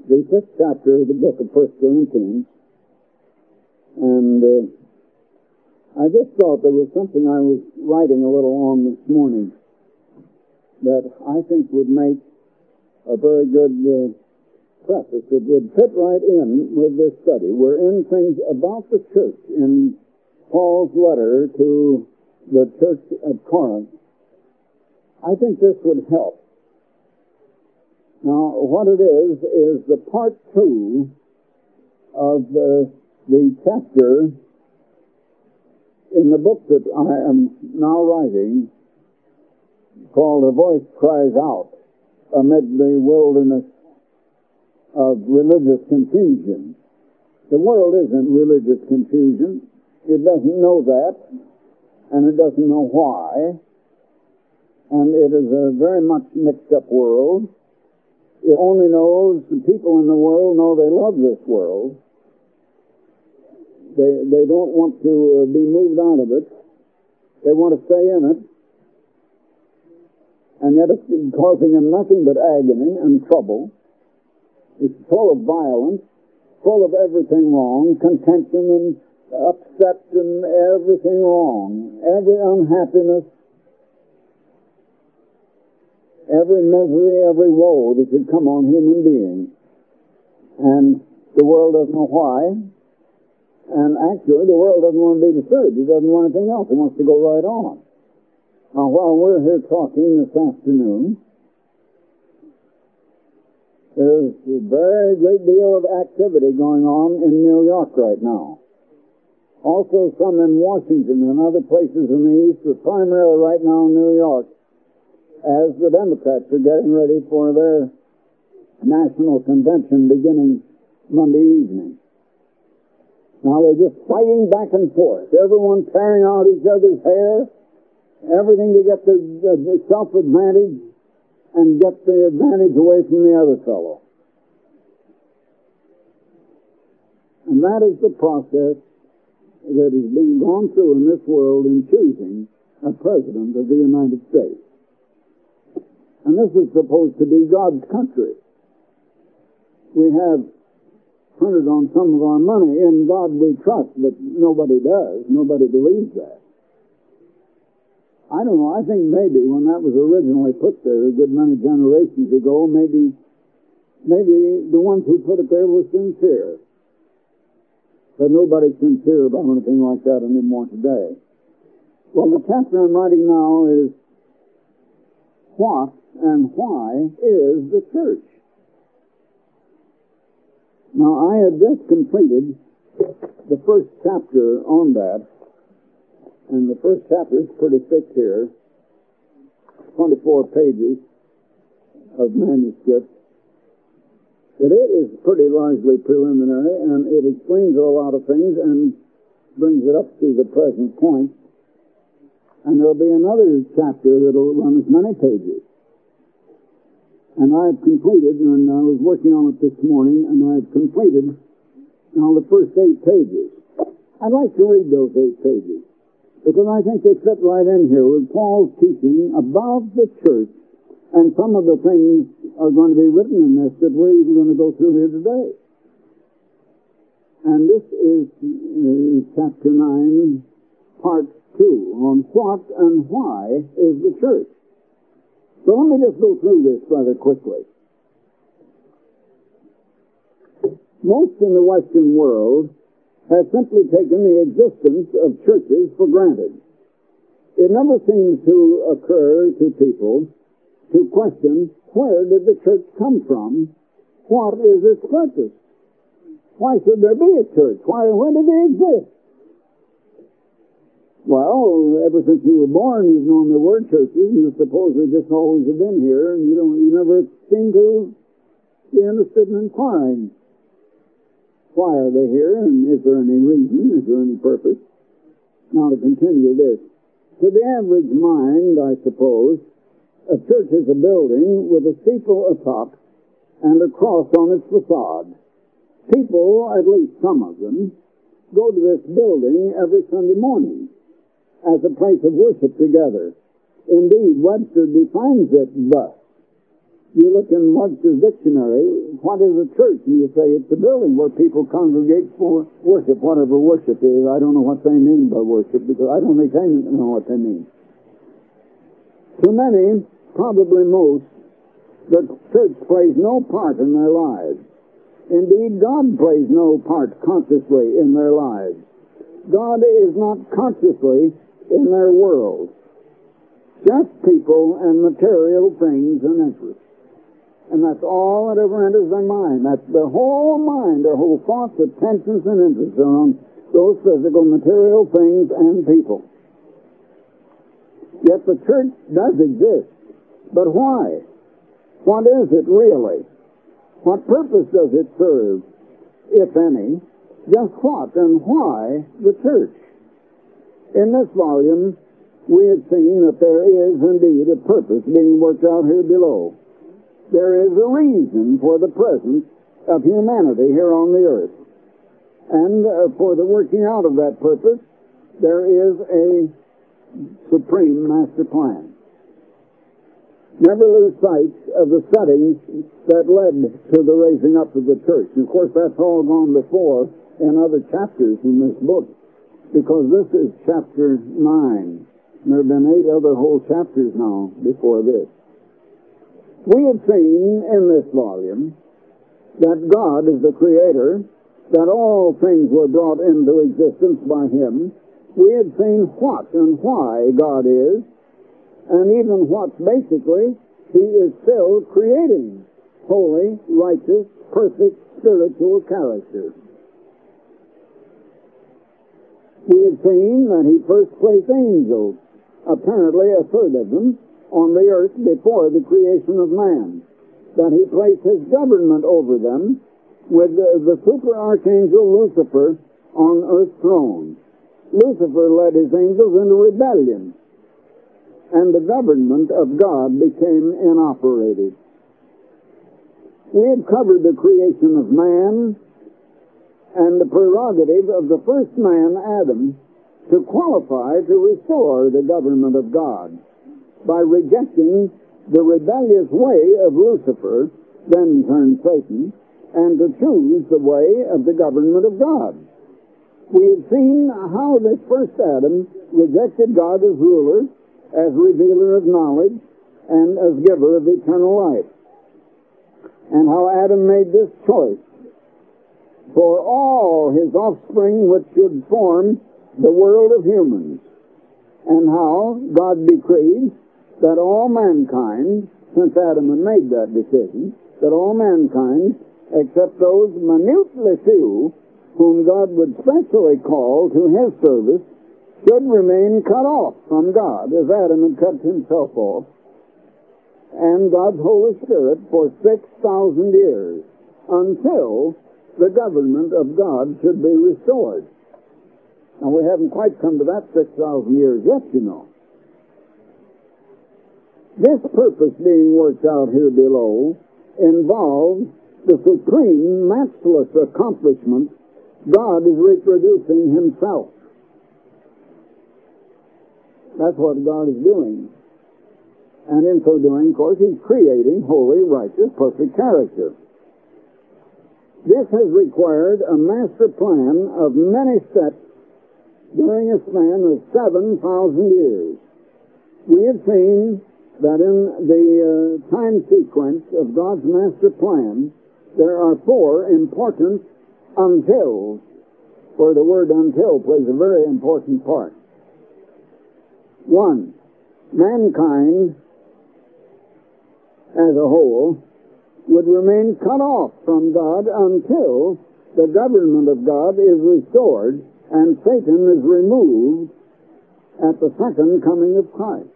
the 5th chapter of the book of 1 Corinthians, and I just thought there was something I was writing a little on this morning that I think would make a very good preface. It would fit right in with this study. We're in things about the church in Paul's letter to the church at Corinth. I think this would help. Now, what it is the part 2 of the chapter in the book that I am now writing called A Voice Cries Out Amid the Wilderness of Religious Confusion. The world isn't religious confusion. It doesn't know that, and it doesn't know why, and it is a very much mixed up world. It only knows the people in the world know they love this world. They don't want to be moved out of it. They want to stay in it. And yet it's causing them nothing but agony and trouble. It's full of violence, full of everything wrong, contention and upset and everything wrong. Every unhappiness, every misery, every woe that could come on human beings. And the world doesn't know why. And actually, the world doesn't want to be disturbed. It doesn't want anything else. It wants to go right on. Now, while we're here talking this afternoon, there's a very great deal of activity going on in New York right now. Also some in Washington and other places in the East, but primarily right now in New York, as the Democrats are getting ready for their national convention beginning Monday evening. Now they're just fighting back and forth. Everyone tearing out each other's hair, everything to get the self-advantage and get the advantage away from the other fellow. And that is the process that is being gone through in this world in choosing a president of the United States. And this is supposed to be God's country. We have printed on some of our money, "In God we trust," but nobody does. Nobody believes that. I don't know. I think maybe when that was originally put there a good many generations ago, maybe the ones who put it there were sincere. But nobody's sincere about anything like that anymore today. Well, the chapter I'm writing now is What and Why is the Church? Now, I had just completed the first chapter on that, and the first chapter is pretty thick here, 24 pages of manuscript. But it is pretty largely preliminary, and it explains a lot of things and brings it up to the present point. And there'll be another chapter that'll run as many pages. And I've completed, and I was working on it this morning, and I've completed now the first 8 pages. I'd like to read those 8 pages, because I think they fit right in here with Paul's teaching about the church, and some of the things are going to be written in this that we're even going to go through here today. And this is chapter 9, part 2, on what and why is the church. So let me just go through this rather quickly. Most in the Western world have simply taken the existence of churches for granted. It never seems to occur to people to question, where did the church come from? What is its purpose? Why should there be a church? When did it exist? Well, ever since you were born, you've known there were churches, and you suppose they just always have been here, and you never seem to be interested in inquiring. Why are they here, and is there any reason, is there any purpose? Now to continue this. To the average mind, I suppose, a church is a building with a steeple atop and a cross on its facade. People, at least some of them, go to this building every Sunday morning as a place of worship together. Indeed, Webster defines it thus: You look in Webster's dictionary, what is a church? And you say it's a building where people congregate for worship, whatever worship is. I don't know what they mean by worship, because I don't think they know what they mean. To many, probably most, the church plays no part in their lives. Indeed, God plays no part consciously in their lives. God is not consciously in their world. Just people and material things and interests. And that's all that ever enters their mind. That's their whole mind, their whole thoughts, attentions, and interests are on those physical, material things and people. Yet the church does exist. But why? What is it really? What purpose does it serve, if any? Just what and why the church? In this volume, we have seen that there is indeed a purpose being worked out here below. There is a reason for the presence of humanity here on the earth. And for the working out of that purpose, there is a supreme master plan. Never lose sight of the settings that led to the raising up of the church. And of course, that's all gone before in other chapters in this book, because this is chapter 9. And there have been 8 other whole chapters now before this. We have seen in this volume that God is the Creator, that all things were brought into existence by Him. We have seen what and why God is, and even what basically He is still creating holy, righteous, perfect, spiritual character. We have seen that He first placed angels, apparently a third of them, on the earth before the creation of man, that He placed His government over them with the super archangel Lucifer on earth's throne. Lucifer led his angels into rebellion, and the government of God became inoperative. We have covered the creation of man and the prerogative of the first man, Adam, to qualify to restore the government of God by rejecting the rebellious way of Lucifer, then turned Satan, and to choose the way of the government of God. We have seen how this first Adam rejected God as ruler, as revealer of knowledge, and as giver of eternal life, and how Adam made this choice for all his offspring which should form the world of humans, and how God decreed that all mankind, since Adam had made that decision, that all mankind, except those minutely few whom God would specially call to His service, should remain cut off from God, as Adam had cut himself off, and God's Holy Spirit for 6,000 years, until the government of God should be restored. Now, we haven't quite come to that 6,000 years yet, you know. This purpose being worked out here below involves the supreme, matchless accomplishment. God is reproducing Himself. That's what God is doing. And in so doing, of course, He's creating holy, righteous, perfect character. This has required a master plan of many steps during a span of 7,000 years. We have seen that in the time sequence of God's master plan, there are 4 important untils, for the word until plays a very important part. 1, mankind as a whole would remain cut off from God until the government of God is restored and Satan is removed at the second coming of Christ.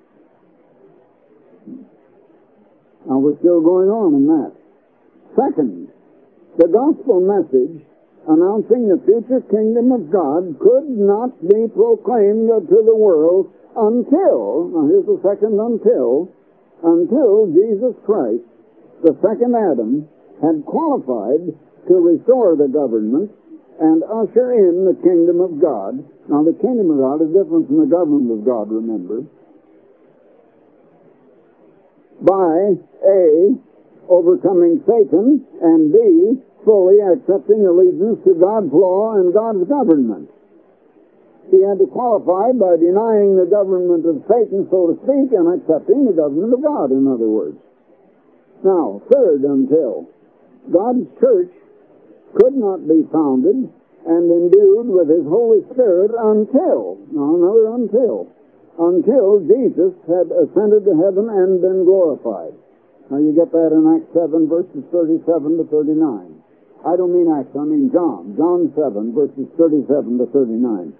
Now, we're still going on in that. Second, the gospel message announcing the future kingdom of God could not be proclaimed to the world until, now here's the second until Jesus Christ, the second Adam, had qualified to restore the government and usher in the kingdom of God. Now, the kingdom of God is different from the government of God, remember. By A, overcoming Satan, and B, fully accepting allegiance to God's law and God's government. He had to qualify by denying the government of Satan, so to speak, and accepting the government of God, in other words. Now, third, until God's church could not be founded and endued with His Holy Spirit until Jesus had ascended to heaven and been glorified. Now you get that in Acts 7, verses 37 to 39. I don't mean Acts, I mean John. John 7, verses 37 to 39.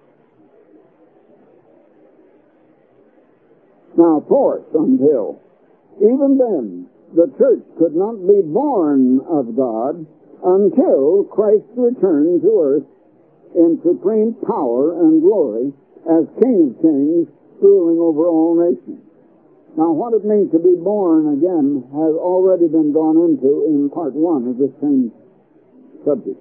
Now, fourth, until even then the church could not be born of God until Christ returned to earth in supreme power and glory as King of Kings, ruling over all nations. Now, what it means to be born again has already been gone into in part 1 of this same subject.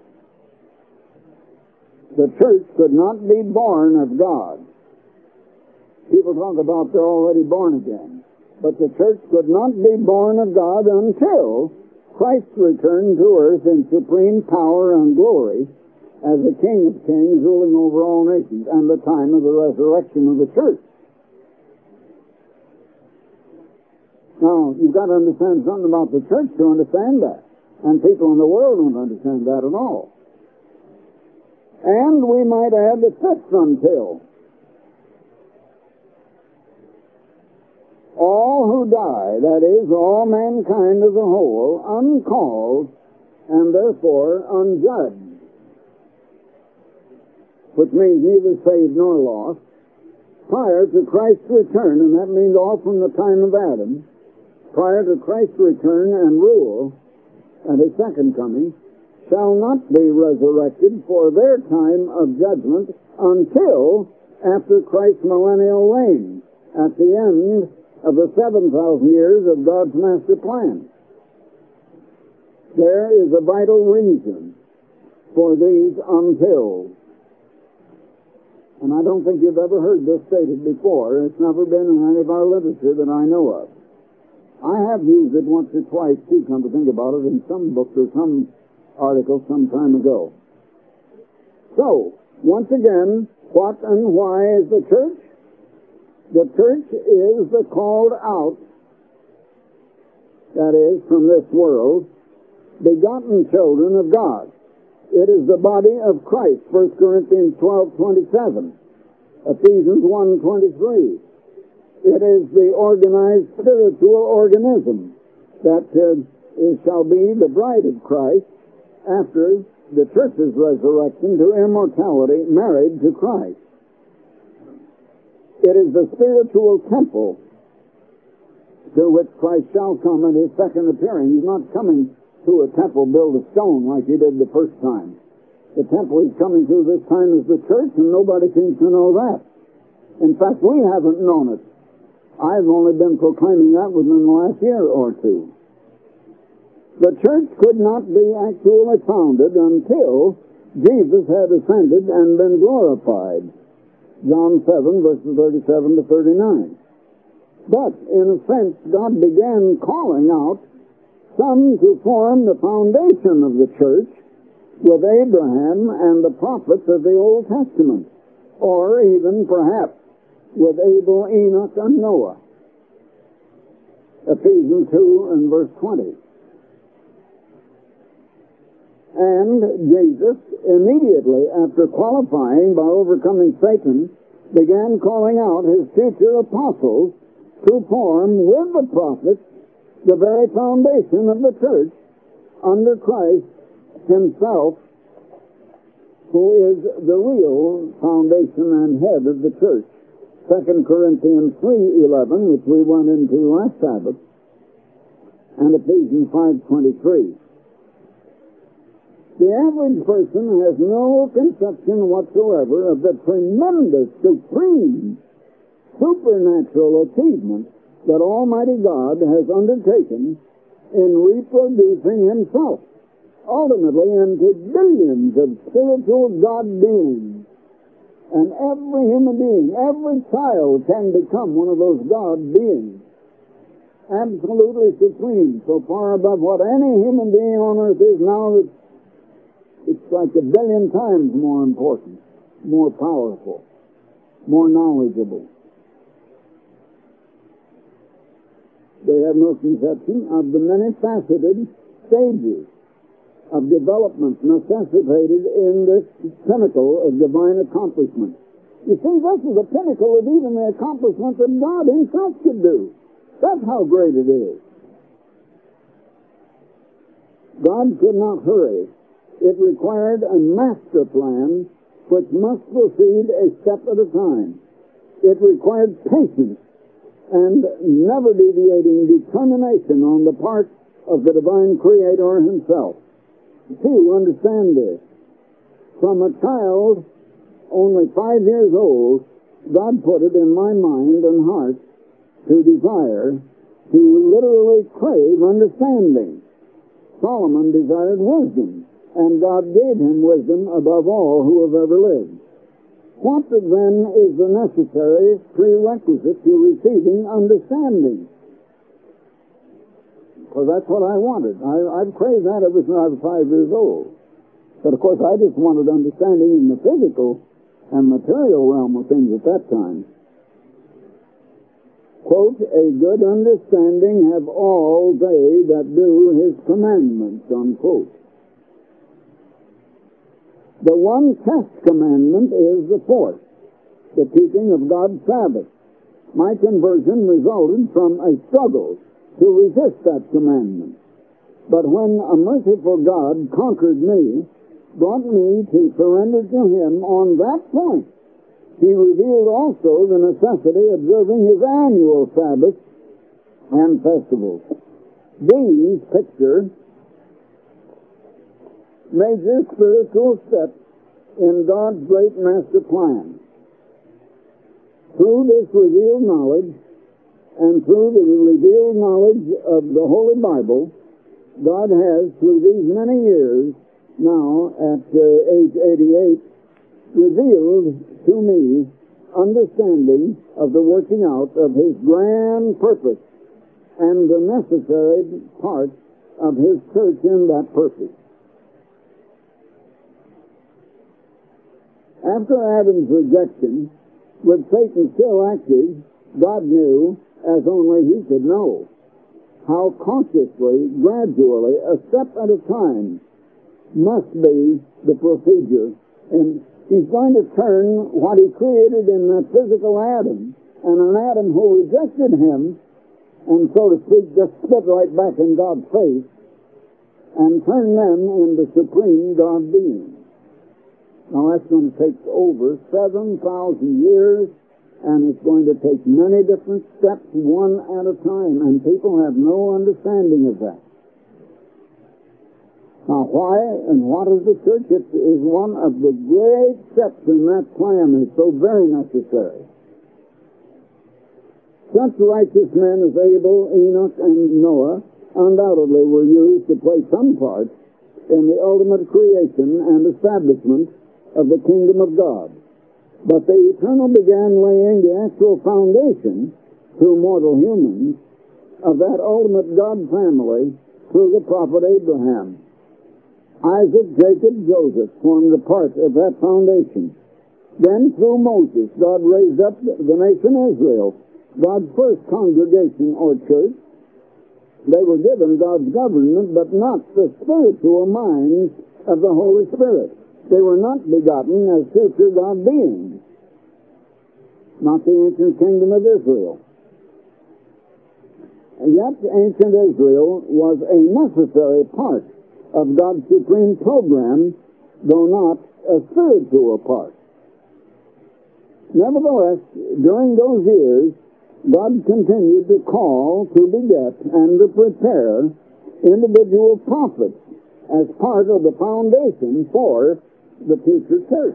The church could not be born of God. People talk about they're already born again. But the church could not be born of God until Christ returned to earth in supreme power and glory as the King of Kings, ruling over all nations, and the time of the resurrection of the church. Now, you've got to understand something about the church to understand that. And people in the world don't understand that at all. And we might add the fifth until. All who die, that is, all mankind as a whole, uncalled and therefore unjudged, which means neither saved nor lost, prior to Christ's return, and that means all from the time of Adam, prior to Christ's return and rule and His second coming, shall not be resurrected for their time of judgment until after Christ's millennial reign, at the end of the 7,000 years of God's master plan. There is a vital reason for these untils. And I don't think you've ever heard this stated before. It's never been in any of our literature that I know of. I have used it once or twice, too, come to think about it, in some books or some articles some time ago. So, once again, what and why is the church? The church is the called out, that is, from this world, begotten children of God. It is the body of Christ, 1 Corinthians 12:27, Ephesians 1:23. It is the organized spiritual organism that shall be the bride of Christ after the church's resurrection to immortality, married to Christ. It is the spiritual temple to which Christ shall come at His second appearing. He's not coming to a temple built of stone like He did the first time. The temple He's coming to this time is the church, and nobody seems to know that. In fact, we haven't known it. I've only been proclaiming that within the last year or two. The church could not be actually founded until Jesus had ascended and been glorified. John 7, verses 37 to 39. But, in a sense, God began calling out some to form the foundation of the church with Abraham and the prophets of the Old Testament, or even, perhaps, with Abel, Enoch, and Noah. Ephesians 2 and verse 20. And Jesus, immediately after qualifying by overcoming Satan, began calling out His future apostles to form with the prophets the very foundation of the church under Christ Himself, who is the real foundation and head of the church. 2 Corinthians 3:11, which we went into last Sabbath, and Ephesians 5:23. The average person has no conception whatsoever of the tremendous, supreme, supernatural achievement that Almighty God has undertaken in reproducing Himself, ultimately into billions of spiritual God beings. And every human being, every child can become one of those God beings. absolutely supreme, so far above what any human being on earth is now that it's like a billion times more important, more powerful, more knowledgeable. They have no conception of the many-faceted stages of development necessitated in this pinnacle of divine accomplishment. You see, this is the pinnacle of even the accomplishment that God himself could do. That's how great it is. God could not hurry. It required a master plan which must proceed a step at a time. It required patience and never deviating determination on the part of the divine Creator himself. To understand this, from a child only 5 years old, God put it in my mind and heart to desire, to literally crave understanding. Solomon desired wisdom, and God gave him wisdom above all who have ever lived. What then is the necessary prerequisite to receiving understanding? Because that's what I wanted. I've craved that ever since I was 5 years old. But of course I just wanted understanding in the physical and material realm of things at that time. Quote, a good understanding have all they that do his commandments, unquote. The one test commandment is the fourth, the keeping of God's Sabbath. My conversion resulted from a struggle to resist that commandment. But when a merciful God conquered me, brought me to surrender to him on that point, he revealed also the necessity of observing his annual Sabbaths and festivals. These picture major spiritual steps in God's great master plan. Through this revealed knowledge and through the revealed knowledge of the Holy Bible, God has, through these many years, now at age 88, revealed to me understanding of the working out of his grand purpose and the necessary part of his church in that purpose. After Adam's rejection, with Satan still active, God knew, as only he could know, how consciously, gradually, a step at a time, must be the procedure. And he's going to turn what he created in that physical Adam, and an Adam who rejected him, and so to speak, just spit right back in God's face, and turn them into supreme God beings. Now that's going to take over 7,000 years, and it's going to take many different steps, one at a time, and people have no understanding of that. Now, why and what is the church? It is one of the great steps in that plan. It's so very necessary. Such righteous men as Abel, Enoch, and Noah undoubtedly were used to play some part in the ultimate creation and establishment of the kingdom of God. But the Eternal began laying the actual foundation through mortal humans of that ultimate God family through the prophet Abraham. Isaac, Jacob, Joseph formed a part of that foundation. Then through Moses, God raised up the nation Israel, God's first congregation or church. They were given God's government, but not the spiritual minds of the Holy Spirit. They were not begotten as future God beings, not the ancient kingdom of Israel. And yet, ancient Israel was a necessary part of God's supreme program, though not a spiritual part. Nevertheless, during those years, God continued to call, to beget, and to prepare individual prophets as part of the foundation for the future church.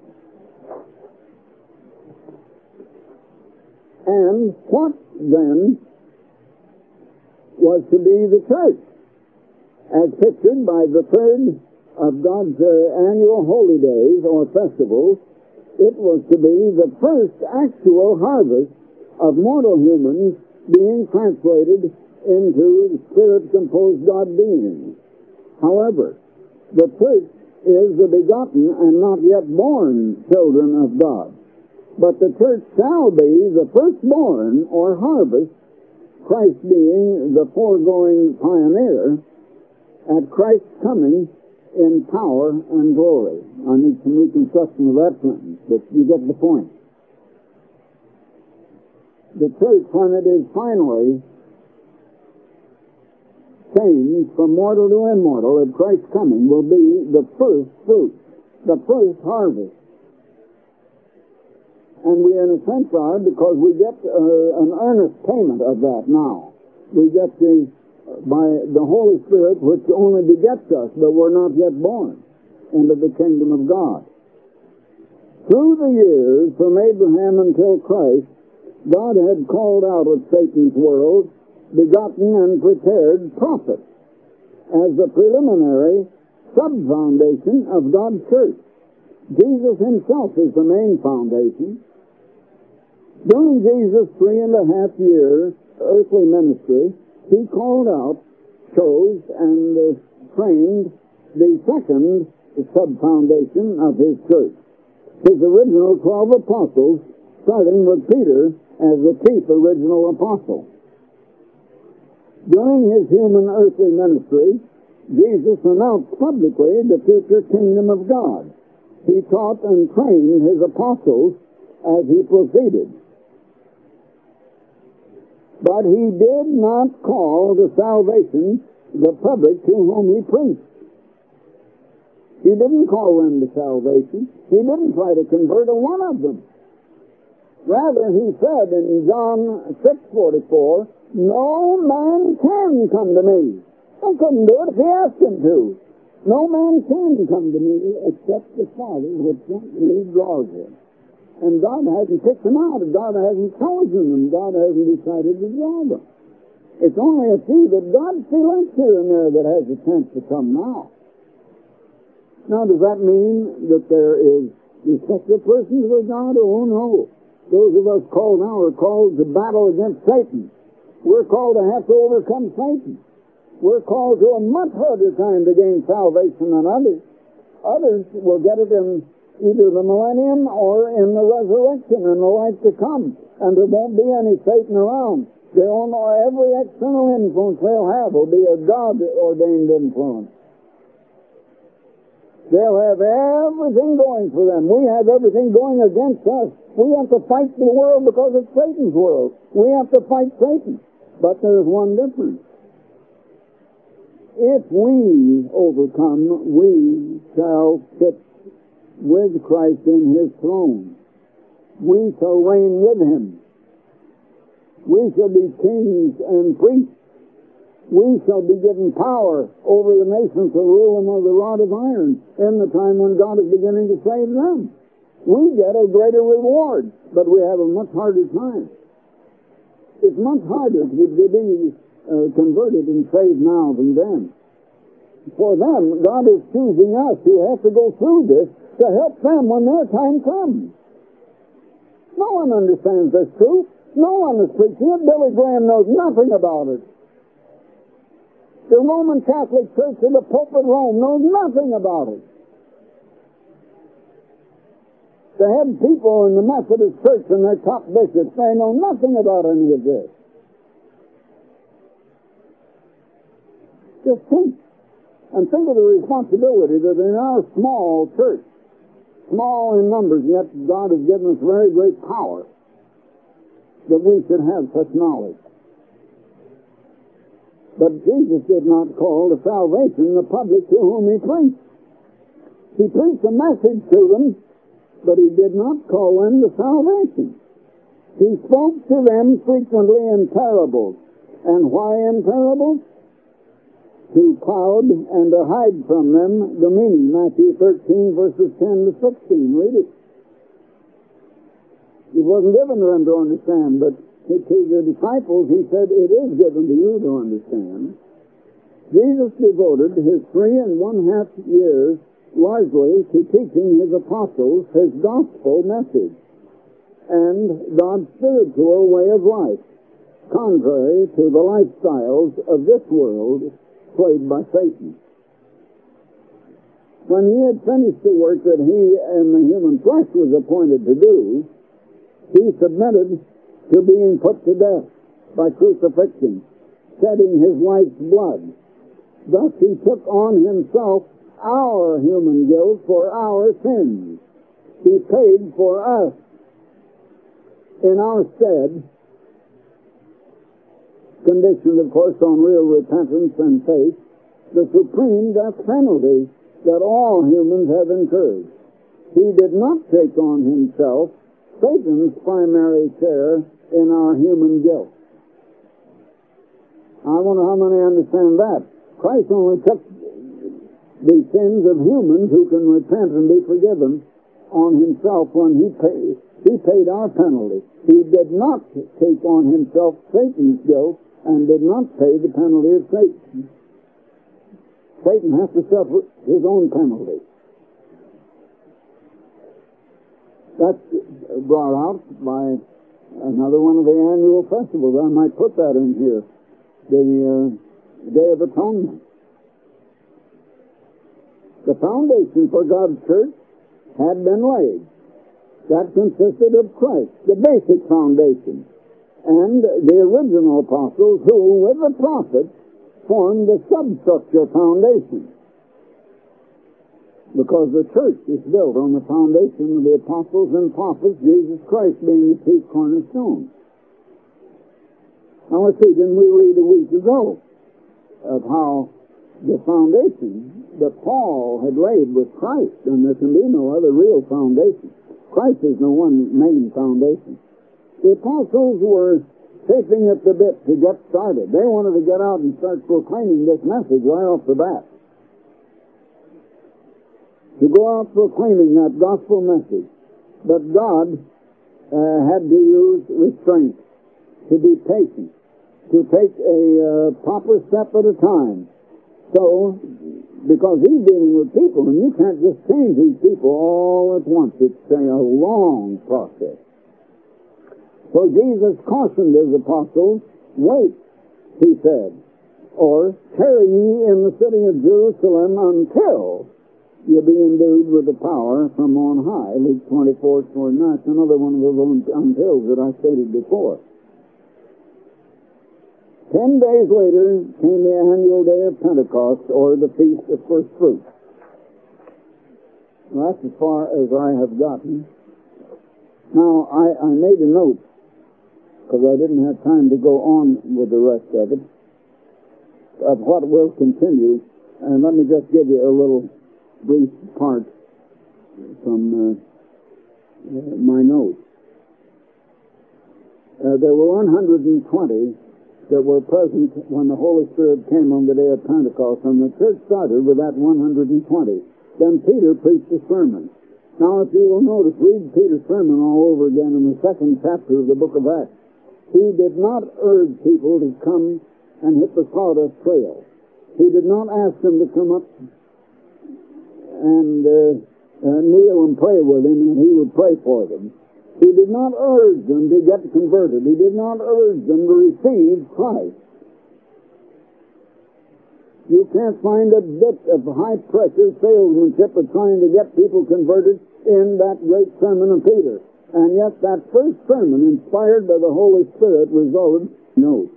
And what then was to be the church? As pictured by the third of God's annual holy days or festivals, it was to be the first actual harvest of mortal humans being translated into spirit-composed God beings. However, the church is the begotten and not yet born children of God. But the church shall be the firstborn or harvest, Christ being the foregoing pioneer, at Christ's coming in power and glory. I need some reconstruction of that sentence, but you get the point. The church, when it is finally changed from mortal to immortal at Christ's coming, will be the first fruit, the first harvest. And we, in a sense, are, because we get an earnest payment of that now. We get by the Holy Spirit, which only begets us, but we're not yet born into the kingdom of God. Through the years, from Abraham until Christ, God had called out of Satan's world begotten and prepared prophets as the preliminary sub-foundation of God's church. Jesus himself is the main foundation. During Jesus' 3.5 year earthly ministry, he called out, chose, and trained the second sub-foundation of his church. His original 12 apostles, starting with Peter as the chief original apostle. During his human earthly ministry, Jesus announced publicly the future kingdom of God. He taught and trained his apostles as he proceeded. But he did not call to salvation the public to whom he preached. He didn't call them to salvation. He didn't try to convert a one of them. Rather, he said in John 6:44, "No man can come to me." He couldn't do it if he asked him to. No man can come to me except the Father which sent me draws him. And God hasn't picked them out. God hasn't chosen them. God hasn't decided to draw them. It's only a few that God selects here and there that has a chance to come now. Now, does that mean that there is respective persons with God? Oh, no. Those of us called now are called to battle against Satan. We're called to have to overcome Satan. We're called to a much harder time to gain salvation than others. Others will get it in either the millennium or in the resurrection in the life to come. And there won't be any Satan around. They'll know every external influence they'll have will be a God-ordained influence. They'll have everything going for them. We have everything going against us. We have to fight the world because it's Satan's world. We have to fight Satan. But there's one difference. If we overcome, we shall sit with Christ in his throne. We shall reign with him. We shall be kings and priests. We shall be given power over the nations to rule them with a rod of iron in the time when God is beginning to save them. We get a greater reward, but we have a much harder time. It's much harder to be converted and saved now than then. For them, God is choosing us who have to go through this to help them when their time comes. No one understands this truth. No one is preaching it. Billy Graham knows nothing about it. The Roman Catholic Church and the Pope of Rome knows nothing about it. The head people in the Methodist Church and their top bishops, they know nothing about any of this. Just think. And think of the responsibility that in our small church, small in numbers, yet God has given us very great power, that we should have such knowledge. But Jesus did not call to salvation the public to whom he preached. He preached a message to them, but he did not call them to salvation. He spoke to them frequently in parables. And why in parables? To cloud and to hide from them the meaning. Matthew 13, verses 10 to 16. Read it. It wasn't given to them to understand, but to the disciples, he said, it is given to you to understand. Jesus devoted his 3.5 years largely to teaching his apostles his gospel message and God's spiritual way of life. contrary to the lifestyles of this world played by Satan. When he had finished the work that he in the human flesh was appointed to do, he submitted to being put to death by crucifixion, shedding his life's blood. Thus he took on himself our human guilt for our sins. He paid for us in our stead, conditioned, of course, on real repentance and faith, the supreme death penalty that all humans have incurred. He did not take on himself Satan's primary share in our human guilt. I wonder how many understand that. Christ only took the sins of humans who can repent and be forgiven on himself when he paid our penalty. He did not take on himself Satan's guilt and did not pay the penalty of Satan. Satan has to suffer his own penalty. That's brought out by another one of the annual festivals. I might put that in here. The Day of Atonement. The foundation for God's church had been laid. That consisted of Christ, the basic foundation, and the original apostles who, with the prophets, formed the substructure foundation. Because the church is built on the foundation of the apostles and prophets, Jesus Christ being the chief cornerstone. Now let's see, didn't we read a week ago of how the foundation that Paul had laid was Christ, and there can be no other real foundation. Christ is the one main foundation. The apostles were chafing at the bit to get started. They wanted to get out and start proclaiming this message right off the bat. To go out proclaiming that gospel message. But God had to use restraint, to be patient, to take a proper step at a time. So, because he's dealing with people, and you can't just change these people all at once. It's a long process. So Jesus cautioned his apostles, wait, he said, or tarry ye in the city of Jerusalem until you be endued with the power from on high. Luke 24:49. That's another one of those untils that I stated before. 10 days later came the annual day of Pentecost, or the Feast of First Fruits. Well, that's as far as I have gotten. Now, I made a note, because I didn't have time to go on with the rest of it, of what will continue. And let me just give you a little brief part from my notes. There were 120 that were present when the Holy Spirit came on the day of Pentecost, and the church started with that 120. Then Peter preached a sermon. Now, if you will notice, read Peter's sermon all over again in the 2nd chapter of the book of Acts. He did not urge people to come and hit the sawdust trail. He did not ask them to come up and kneel and pray with him, and he would pray for them. He did not urge them to get converted. He did not urge them to receive Christ. You can't find a bit of high-pressure salesmanship of trying to get people converted in that great sermon of Peter. And yet that first sermon, inspired by the Holy Spirit, resulted in notes.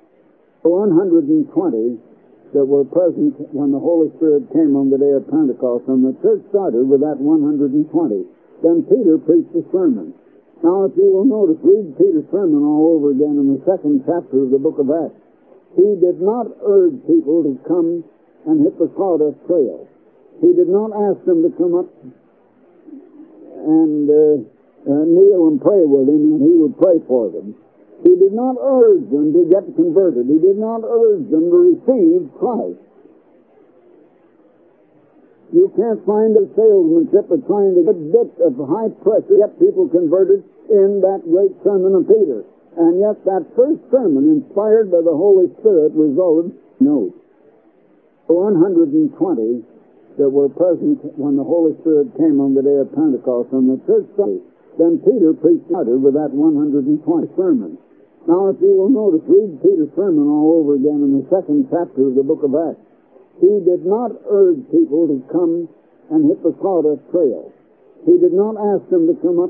120 that were present when the Holy Spirit came on the day of Pentecost, and the church started with that 120. Then Peter preached a sermon. Now, if you will notice, read Peter's sermon all over again in the 2nd chapter of the book of Acts. He did not urge people to come and hit the sawdust trail. He did not ask them to come up and kneel and pray with him, and he would pray for them. He did not urge them to get converted. He did not urge them to receive Christ. You can't find a salesmanship of trying to get a bit of high pressure, get people converted in that great sermon of Peter. And yet that first sermon, inspired by the Holy Spirit, resulted in notes. 120 that were present when the Holy Spirit came on the day of Pentecost, and the church started. Then Peter preached with that 120 sermon. Now, if you will notice, read Peter's sermon all over again in the 2nd chapter of the book of Acts. He did not urge people to come and hit the sawdust trail. He did not ask them to come up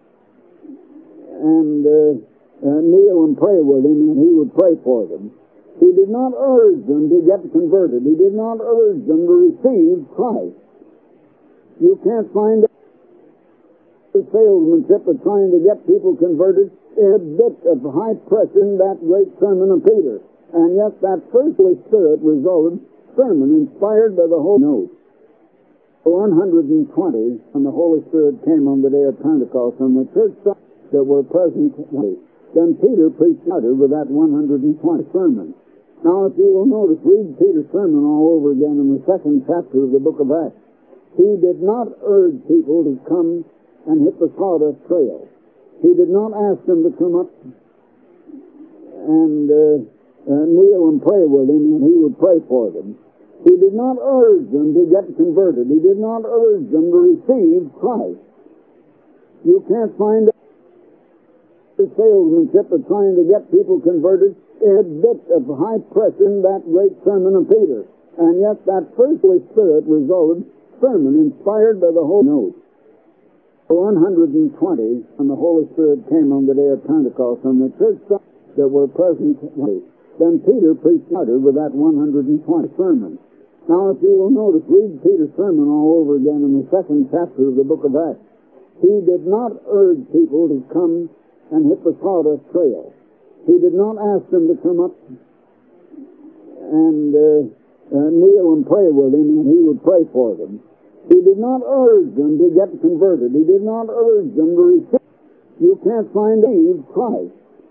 and kneel and pray with him, and he would pray for them. He did not urge them to get converted. He did not urge them to receive Christ. You can't find the salesmanship of trying to get people converted in a bit of high pressing that great sermon of Peter. And yet that firstly Spirit resulted sermon inspired by the Holy Ghost. 120, and the Holy Spirit came on the day of Pentecost, and the church that were present. Then Peter preached another with that 120 sermon. Now, if you will notice, read Peter's sermon all over again in the 2nd chapter of the book of Acts. He did not urge people to come and hit the sawdust trail. He did not ask them to come up and kneel and pray with him, and he would pray for them. He did not urge them to get converted. He did not urge them to receive Christ. You can't find the salesmanship of trying to get people converted in a bit of high pressing that great sermon of Peter. And yet that firstly Spirit resulted sermon inspired by the Holy Ghost. 120, and the Holy Spirit came on the day of Pentecost, and the church that were present. Then Peter preached another with that 120 sermon. Now, if you will notice, read Peter's sermon all over again in the 2nd chapter of the book of Acts. He did not urge people to come and hit the sawdust trail. He did not ask them to come up and kneel and pray with him, and he would pray for them. He did not urge them to get converted. He did not urge them to receive. You can't find Christ.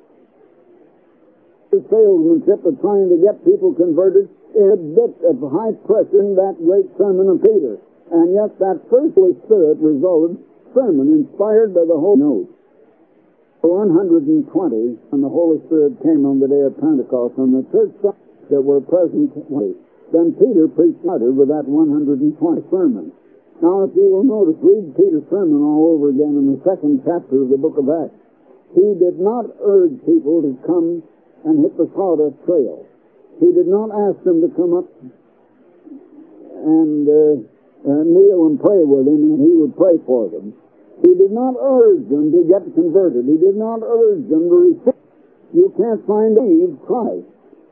The salesmanship of trying to get people converted in a bit of high pressing that great sermon of Peter. And yet that firstly Spirit resulted sermon inspired by the Holy Ghost. 120, and the Holy Spirit came on the day of Pentecost, and the church that were present. Then Peter preached another with that 120 sermon. Now, if you will notice, read Peter's sermon all over again in the 2nd chapter of the book of Acts. He did not urge people to come and hit the sawdust trail. He did not ask them to come up and kneel and pray with him, and he would pray for them. He did not urge them to get converted. He did not urge them to receive. You can't find Christ.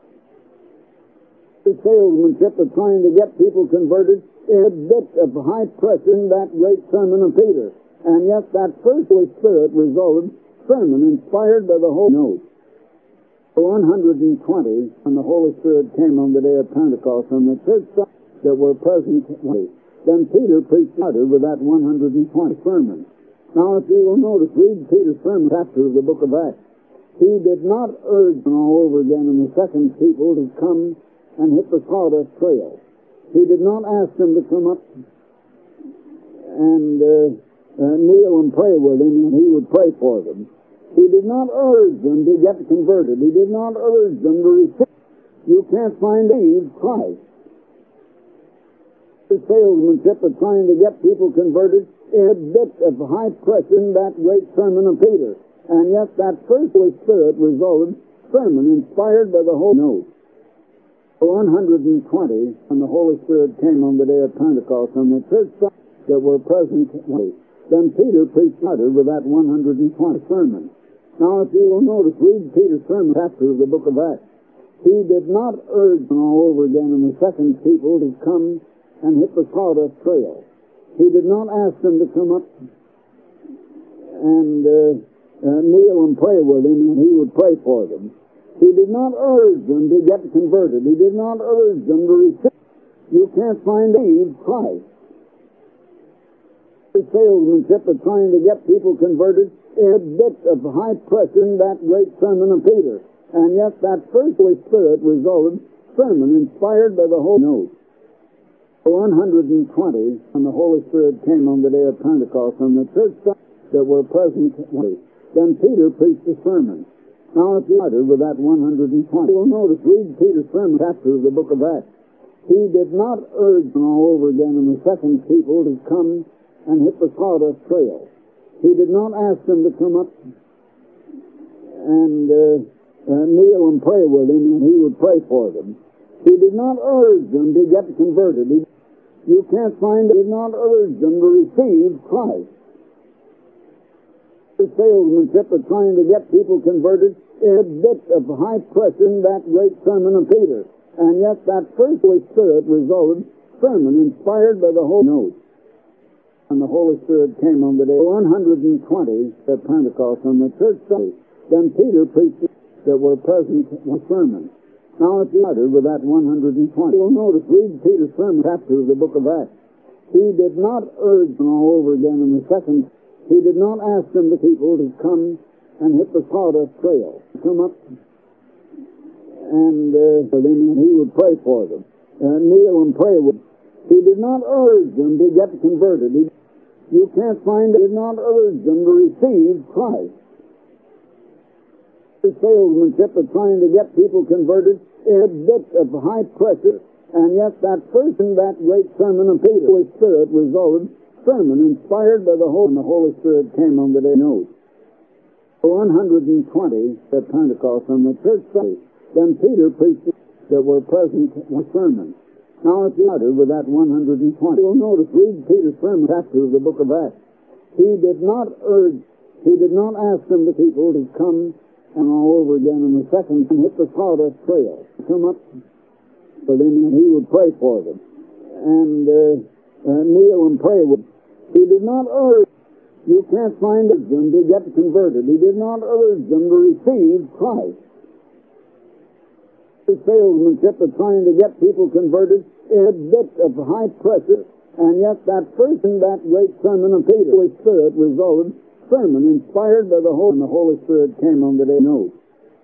The salesmanship of trying to get people converted in a bit of high pressing that great sermon of Peter. And yet that firstly Spirit resulted sermon inspired by the Holy Ghost. 120, and the Holy Spirit came on the day of Pentecost, and the church that were present. Then Peter preached another with that 120 sermon. Now, if you will notice, read Peter's sermon chapter of the book of Acts. He did not urge them all over again in the 2nd people to come and hit the sawdust trail. He did not ask them to come up and kneel and pray with him, and he would pray for them. He did not urge them to get converted. He did not urge them to receive. You can't find Christ. The salesmanship of trying to get people converted in a bit of high pressing that great sermon of Peter. And yet that firstly Spirit resulted sermon inspired by the Holy Ghost. 120, and the Holy Spirit came on the day of Pentecost, and the church that were present. Then Peter preached another with that 120 sermon. Now, if you will notice, read Peter's sermon chapter of the book of Acts. He did not urge them all over again in the 2nd people to come and hit the sawdust trail. He did not ask them to come up and kneel and pray with him, and he would pray for them. He did not urge them to get converted. He did not urge them to receive. You can't find Christ. The salesmanship of trying to get people converted in a bit of high pressing that great sermon of Peter. And yet that firstly Spirit resulted sermon inspired by the Holy Ghost. 120, and the Holy Spirit came on the day of Pentecost, and the church that were present. Then Peter preached a sermon. Now, if you with that 120, you will notice, read Peter's sermon chapter of the book of Acts. He did not urge them all over again in the 2nd people to come and hit the sawdust trail. He did not ask them to come up and kneel and pray with him, and he would pray for them. He did not urge them to get converted. You can't find he did not urge them to receive Christ. The salesmanship of trying to get people converted is a bit of high pressure in that great sermon of Peter. And yet that first Holy Spirit resulted sermon inspired by the Holy Ghost. And the Holy Spirit came on the day 120 at Pentecost on the church Sunday. Then Peter preached that were present with sermon. Now if you uttered with that 120, you'll notice, read Peter's sermon chapter of the book of Acts. He did not urge them all over again in the second. He did not ask them, the people, to come and hit the sawdust trail. Come up and he would pray for them. Kneel and pray with them. He did not urge them to get converted. You can't find he did not urge them to receive Christ. The salesmanship of trying to get people converted is a bit of high pressure, and yet that first in that great sermon of Peter, the Holy Spirit resulted sermon inspired by the Holy Spirit came on the day note. 120 at Pentecost on the church Sunday. Then Peter preached that were present with sermon. Now if you utter with that 120, you'll notice, read Peter's sermon chapter of the book of Acts. He did not ask them, the people, to come and all over again in the second and hit the sawdust trail. Come up for them, and he would pray for them. And kneel and pray with them. He did not urge, you can't find them to get converted. He did not urge them to receive Christ. The salesmanship of trying to get people converted is a bit of high pressure, and yet that first in that great sermon of Peter, the Holy Spirit resulted sermon inspired by the Holy Spirit came on the day note.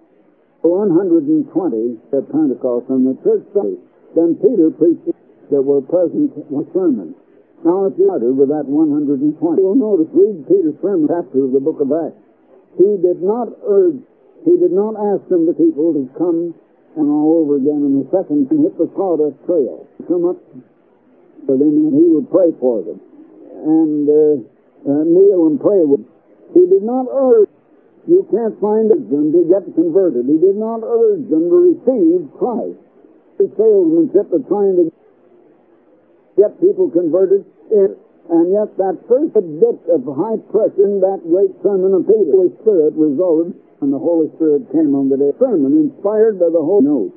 120 at Pentecost on the church Sunday. Then Peter preached that were present with sermon. Now if you utter with that 120, you'll notice, read Peter's sermon chapter of the book of Acts. He did not ask them, the people, to come and all over again in the second and hit the sawdust trail. Come up for them, and he would pray for them. And kneel and pray with them. He did not urge, you can't find them to get converted. He did not urge them to receive Christ. The salesmanship of trying to get people converted is, and yet that first bit of high pressure in that great sermon of Peter, the Holy Spirit resulted, and the Holy Spirit came on the day sermon inspired by the Holy Ghost.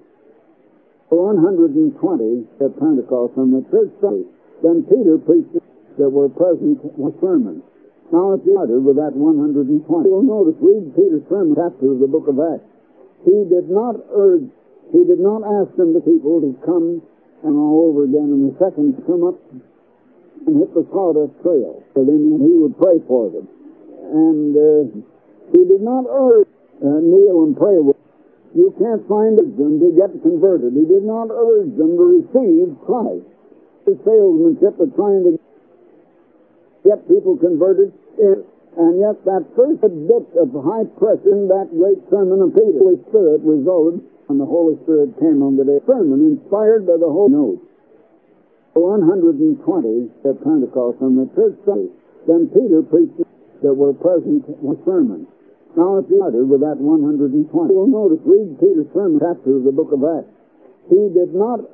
120 at Pentecost on the church Sunday. Then Peter preached that were present with sermon. Now if you utter with that 120, you'll notice, read Peter's sermon chapter of the book of Acts. He did not ask them, the people, to come and all over again in the second come up and hit the sawdust trail for them, and he would pray for them. And he did not urge, kneel and pray with them. You can't find them to get converted. He did not urge them to receive Christ. The salesmanship of trying to get people converted is, and yet that first bit of high pressure in that great sermon of Peter, the Holy Spirit resulted, and the Holy Spirit came on the day sermon inspired by the Holy Ghost. 120 at Pentecost on the church Sunday. Then Peter preached that were present with sermon. Now if you utter with that 120, you'll notice, read Peter's sermon chapter of the book of Acts. He did not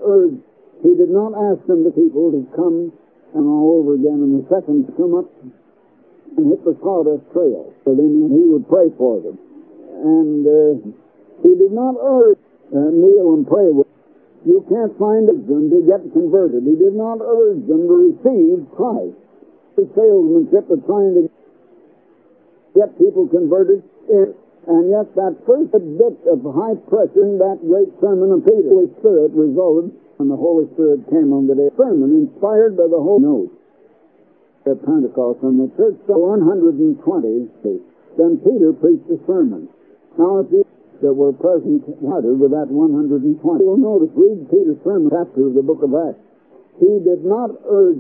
ask them, the people, to come and all over again in the second come up and hit the sawdust trail for them, and he would pray for them. And he did not urge, kneel and pray with them. You can't find them to get converted. He did not urge them to receive Christ. The salesmanship of trying to get people converted is, and yet that first bit of high pressure in that great sermon of Peter, the Holy Spirit resulted, and the Holy Spirit came on the day sermon inspired by the Holy Ghost. At Pentecost on the church Sunday, 120, then Peter preached a sermon. Now if you that were present uttered with that 120, you'll notice, read Peter's sermon chapter of the book of Acts. He did not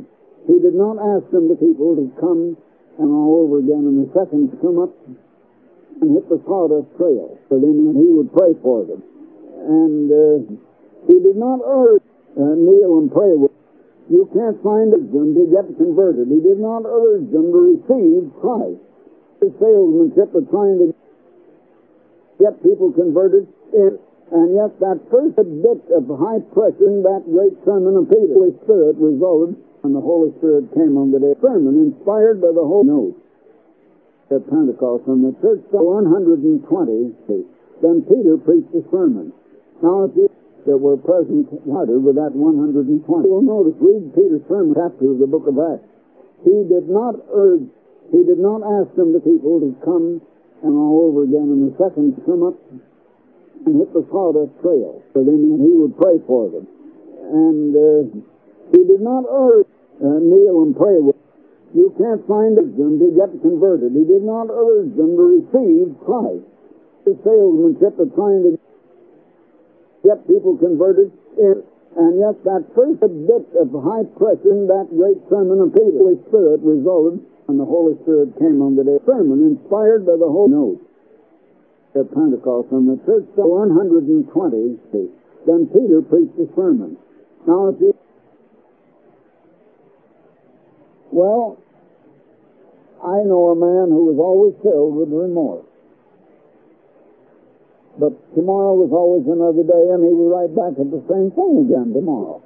ask them, the people, to come and all over again in the second come up and hit the sawdust trail for them, and he would pray for them. And he did not urge, kneel and pray with them. You can't find them to get converted. He did not urge them to receive Christ. The salesmanship of trying to get people converted. And yet that first bit of high pressure in that great sermon of Peter, the Holy Spirit resulted, and the Holy Spirit came on the day sermon, inspired by the Holy Ghost at Pentecost, and the church saw 120. Then Peter preached a sermon. Now, if you that were present harder with that 120, you'll notice, read Peter's sermon chapter of the book of Acts. He did not ask them, the people, to come and all over again in the second come up and hit the sawdust trail. So then he would pray for them. And he did not urge kneel and pray with them. You can't find them to get converted. He did not urge them to receive Christ. The salesmanship of trying to get people converted. And yet that first bit of high pressure in that great sermon of Peter, the Holy Spirit resulted, and the Holy Spirit came on the day sermon, inspired by the Holy Ghost at Pentecost, and the church saw 120. Then Peter preached a sermon. Now, if you... Well, I know a man who was always filled with remorse. But tomorrow was always another day, and he was right back at the same thing again tomorrow.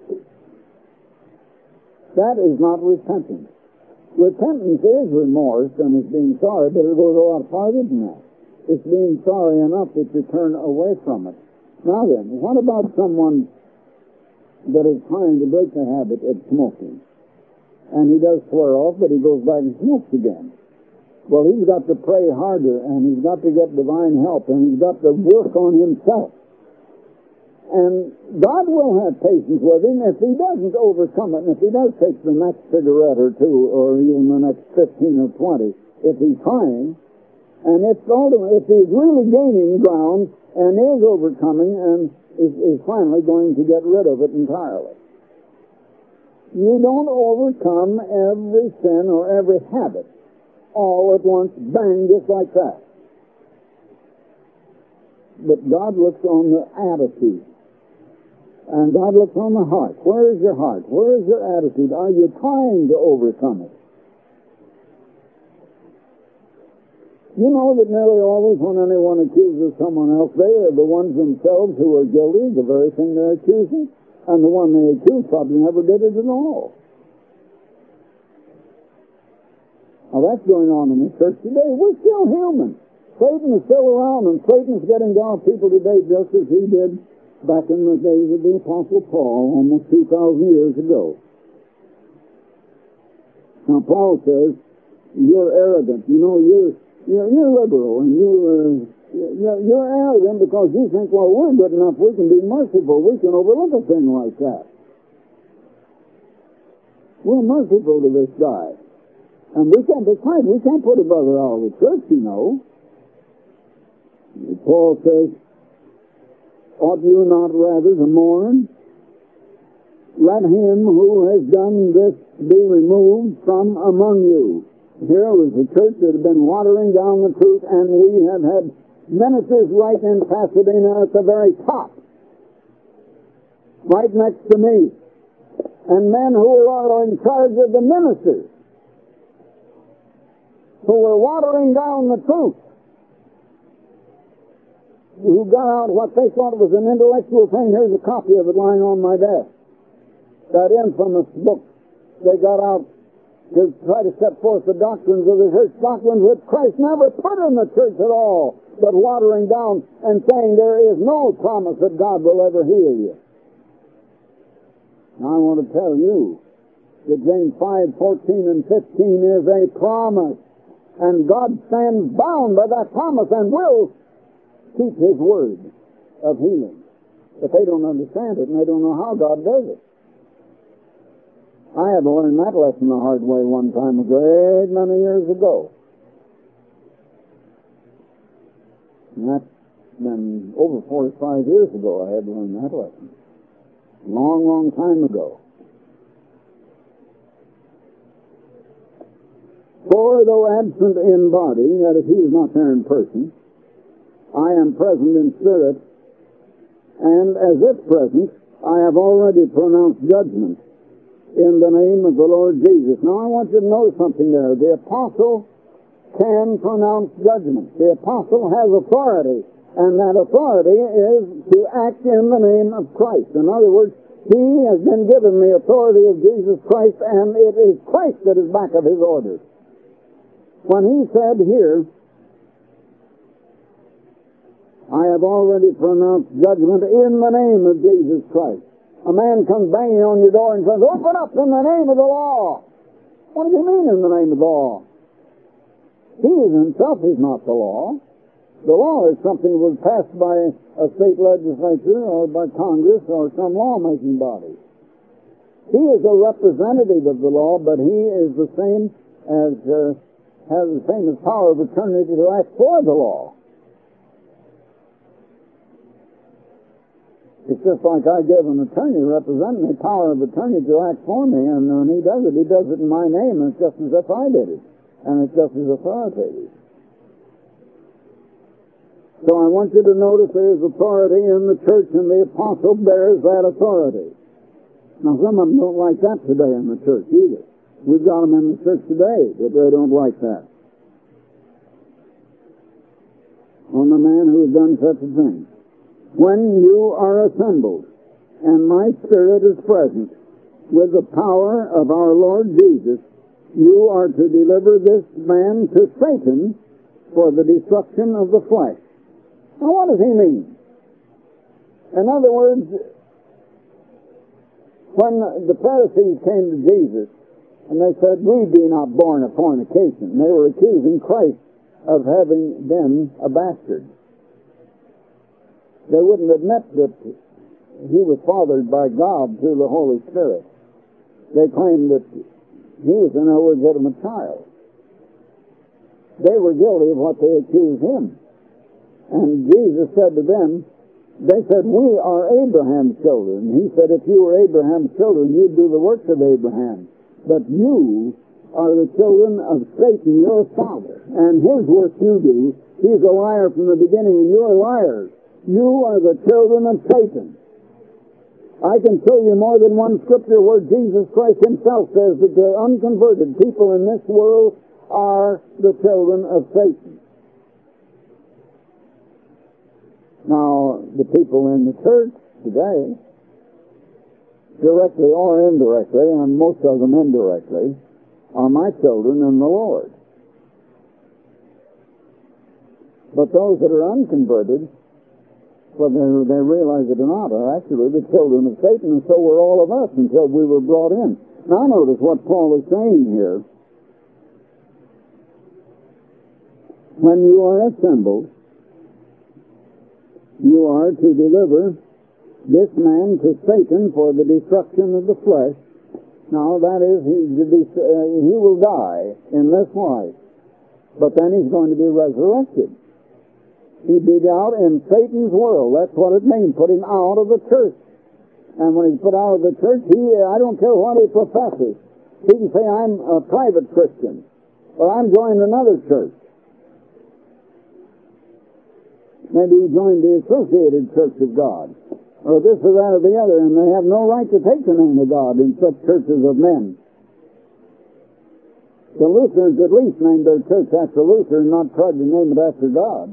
That is not repentance. Repentance is remorse and is being sorry, but it goes a lot farther than that. It's being sorry enough that you turn away from it. Now then, what about someone that is trying to break the habit of smoking? And he does swear off, but he goes back and smokes again. Well, he's got to pray harder, and he's got to get divine help, and he's got to work on himself. And God will have patience with him if he doesn't overcome it, and if he does take the next cigarette or two, or even the next 15 or 20, if he's trying, and if he's really gaining ground, and is overcoming, and is finally going to get rid of it entirely. You don't overcome every sin or every habit all at once, bang, just like that. But God looks on the attitude. And God looks on the heart. Where is your heart? Where is your attitude? Are you trying to overcome it? You know that nearly always when anyone accuses someone else, they are the ones themselves who are guilty of the very thing they're accusing. And the one they accuse probably never did it at all. Now that's going on in the church today. We're still human. Satan is still around, and Satan's getting down people today just as he did back in the days of the Apostle Paul, almost 2,000 years ago. Now Paul says, you're arrogant. You know, you're liberal, and you're arrogant because you think, well, we're good enough, we can be merciful, we can overlook a thing like that. We're merciful to this guy. And we can't put a brother out of the church, you know. Paul says, ought you not rather to mourn? Let him who has done this be removed from among you. Here was a church that had been watering down the truth, and we have had ministers right in Pasadena at the very top, right next to me, and men who are in charge of the ministers, who were watering down the truth, who got out what they thought was an intellectual thing. Here's a copy of it lying on my desk. That infamous book they got out to try to set forth the doctrines of the church, doctrines which Christ never put in the church at all, but watering down and saying there is no promise that God will ever heal you. Now I want to tell you that James 5:14 and 15 is a promise, and God stands bound by that promise and will keep his word of healing. But they don't understand it, and they don't know how God does it. I had to learn that lesson the hard way one time, a great many years ago. And that's been over 45 years ago I had to learn that lesson. Long, long time ago. For though absent in body, that is, he is not there in person, I am present in spirit, and as if present, I have already pronounced judgment in the name of the Lord Jesus. Now I want you to notice something there. The apostle can pronounce judgment. The apostle has authority, and that authority is to act in the name of Christ. In other words, he has been given the authority of Jesus Christ, and it is Christ that is back of his orders. When he said here, I have already pronounced judgment in the name of Jesus Christ. A man comes banging on your door and says, open up in the name of the law. What does he mean in the name of the law? He himself is not the law. The law is something that was passed by a state legislature or by Congress or some lawmaking body. He is a representative of the law, but he is the same as, has the same as power of attorney to act for the law. It's just like I give an attorney representing me power of attorney to act for me, and when he does it in my name, and it's just as if I did it, and it's just as authoritative. So I want you to notice there is authority in the church, and the apostle bears that authority. Now, some of them don't like that today in the church either. We've got them in the church today, but they don't like that. On the man who has done such a thing. When you are assembled, and my Spirit is present, with the power of our Lord Jesus, you are to deliver this man to Satan for the destruction of the flesh. Now, what does he mean? In other words, when the Pharisees came to Jesus, and they said, we be not born of fornication, they were accusing Christ of having been a bastard. They wouldn't admit that he was fathered by God through the Holy Spirit. They claimed that he was an illegitimate child. They were guilty of what they accused him. And Jesus said to them, they said, we are Abraham's children. He said, if you were Abraham's children, you'd do the works of Abraham. But you are the children of Satan, your father. And his works you do. He's a liar from the beginning, and you're liars. You are the children of Satan. I can show you more than one scripture where Jesus Christ himself says that the unconverted people in this world are the children of Satan. Now, the people in the church today, directly or indirectly, and most of them indirectly, are my children in the Lord. But those that are unconverted, whether they realize it or not, are actually the children of Satan, and so were all of us until we were brought in. Now notice what Paul is saying here. When you are assembled, you are to deliver this man to Satan for the destruction of the flesh. Now that is, he will die in this life, but then he's going to be resurrected. He'd be out in Satan's world. That's what it means, put him out of the church. And when he's put out of the church, I don't care what he professes. He can say, I'm a private Christian, or I'm joining another church. Maybe he joined the Associated Church of God, or this or that or the other, and they have no right to take the name of God in such churches of men. The Lutherans at least named their church after Luther and not tried to name it after God.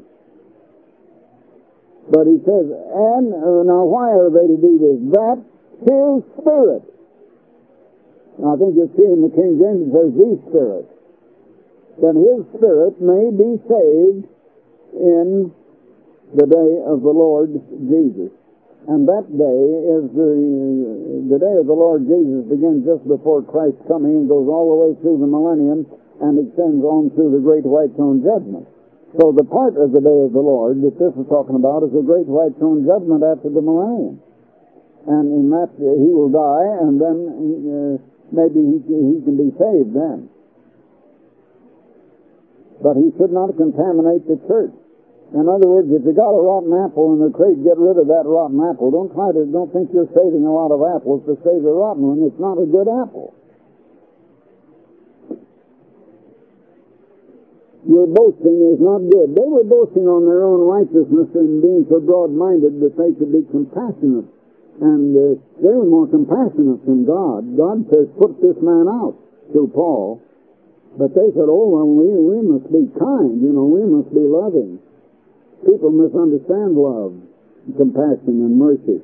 But he says, and now why are they to do this? That his Spirit. Now I think you'll see in the King James it says the Spirit. That his Spirit may be saved in the day of the Lord Jesus. And that day is the day of the Lord Jesus begins just before Christ's coming and goes all the way through the millennium and extends on through the great white throne judgment. So the part of the day of the Lord that this is talking about is the great white throne judgment after the millennium. And in that he will die, and then maybe he can be saved then. But he should not contaminate the church. In other words, if you got a rotten apple in the crate, get rid of that rotten apple. Don't think you're saving a lot of apples to save the rotten one. It's not a good apple. Your boasting is not good. They were boasting on their own righteousness and being so broad-minded that they could be compassionate. And they were more compassionate than God. God says, put this man out, through Paul. But they said, oh, well, we must be kind, we must be loving. People misunderstand love, compassion, and mercy.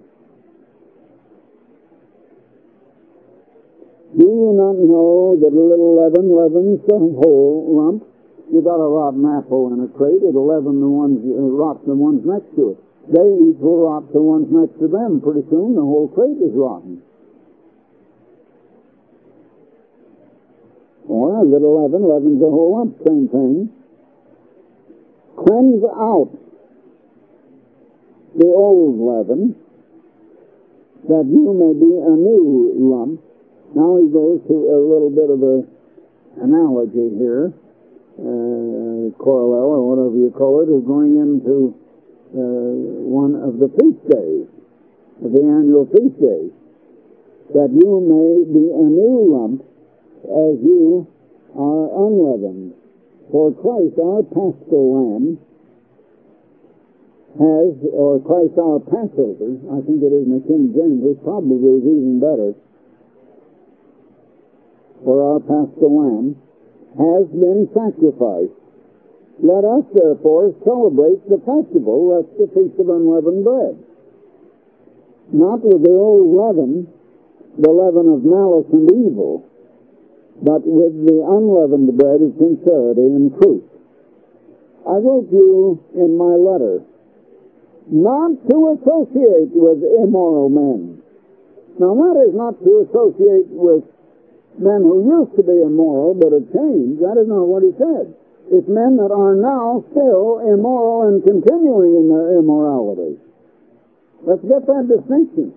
Do you not know that a little leaven leavens the whole lump? You got a rotten apple in a crate, it'll leaven rot the ones next to it. They each will rot the ones next to them. Pretty soon the whole crate is rotten. Or a little leaven leavens the whole lump, same thing. Cleanse out the old leaven, that you may be a new lump. Now he goes to a little bit of an analogy here, parallel or whatever you call it, is going into one of the feast days, the annual feast days, that you may be a new lump as you are unleavened. For Christ, our Paschal Lamb, has, or Christ our Passover, I think it is in the King James, which probably is even better, for our Paschal Lamb, has been sacrificed. Let us, therefore, celebrate the festival, that's the Feast of Unleavened Bread. Not with the old leaven, the leaven of malice and evil, but with the unleavened bread of sincerity and truth. I wrote you in my letter not to associate with immoral men. Now, that is not to associate with men who used to be immoral but have changed. That is not what he said. It's men that are now still immoral and continuing in their immorality. Let's get that distinction.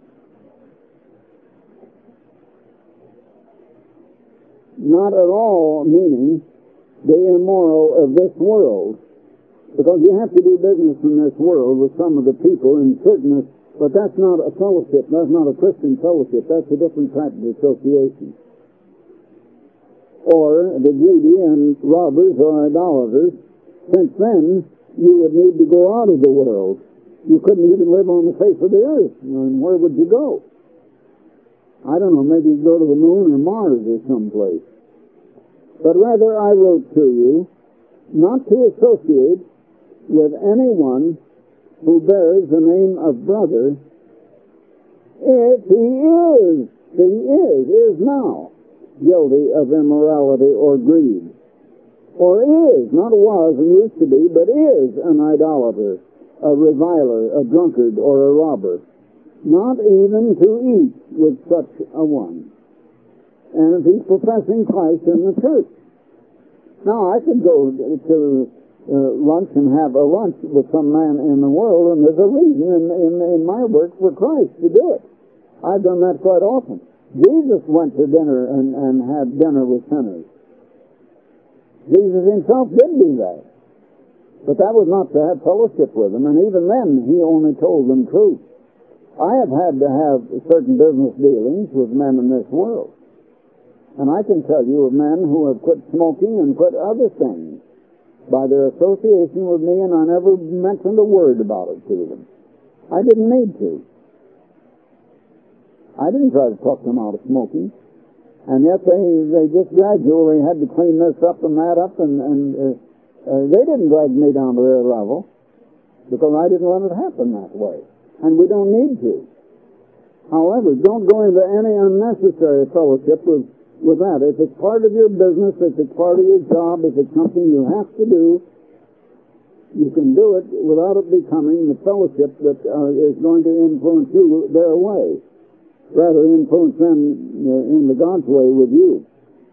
Not at all meaning the immoral of this world, because you have to do business in this world with some of the people in certainness, but that's not a fellowship. That's not a Christian fellowship. That's a different type of association. Or the greedy and robbers or idolaters, since then you would need to go out of the world. You couldn't even live on the face of the earth. And where would you go? I don't know, maybe you'd go to the moon or Mars or someplace. But rather I wrote to you not to associate with anyone who bears the name of brother if he is now guilty of immorality or greed, or is, not was and used to be, but is an idolater, a reviler, a drunkard, or a robber, not even to eat with such a one. And if he's professing Christ in the church. Now, I could go to lunch and have a lunch with some man in the world, and there's a reason in my work for Christ to do it. I've done that quite often. Jesus went to dinner and had dinner with sinners. Jesus himself did do that. But that was not to have fellowship with them, and even then he only told them truth. I have had to have certain business dealings with men in this world. And I can tell you of men who have quit smoking and quit other things by their association with me, and I never mentioned a word about it to them. I didn't need to. I didn't try to talk them out of smoking. And yet they just gradually had to clean this up and that up, and they didn't drag me down to their level because I didn't let it happen that way. And we don't need to. However, don't go into any unnecessary fellowship with that. If it's part of your business, if it's part of your job, if it's something you have to do, you can do it without it becoming the fellowship that is going to influence you their way. Rather influence them in the God's way with you.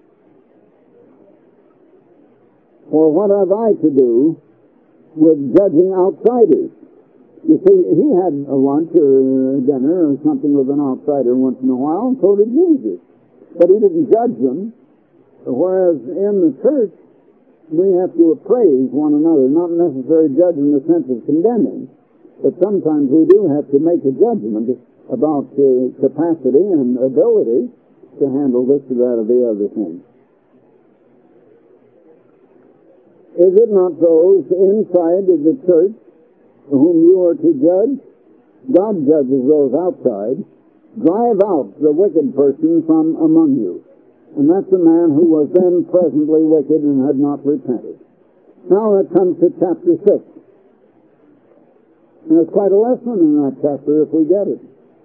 For what have I to do with judging outsiders? You see, he had a lunch or a dinner or something with an outsider once in a while, and so did Jesus. But he didn't judge them. Whereas in the church, we have to appraise one another, not necessarily judge in the sense of condemning, but sometimes we do have to make a judgment about capacity and ability to handle this or that or the other thing. Is it not those inside of the church whom you are to judge? God judges those outside. Drive out the wicked person from among you. And that's a man who was then presently wicked and had not repented. Now that comes to chapter 6. And there's quite a lesson in that chapter if we get it.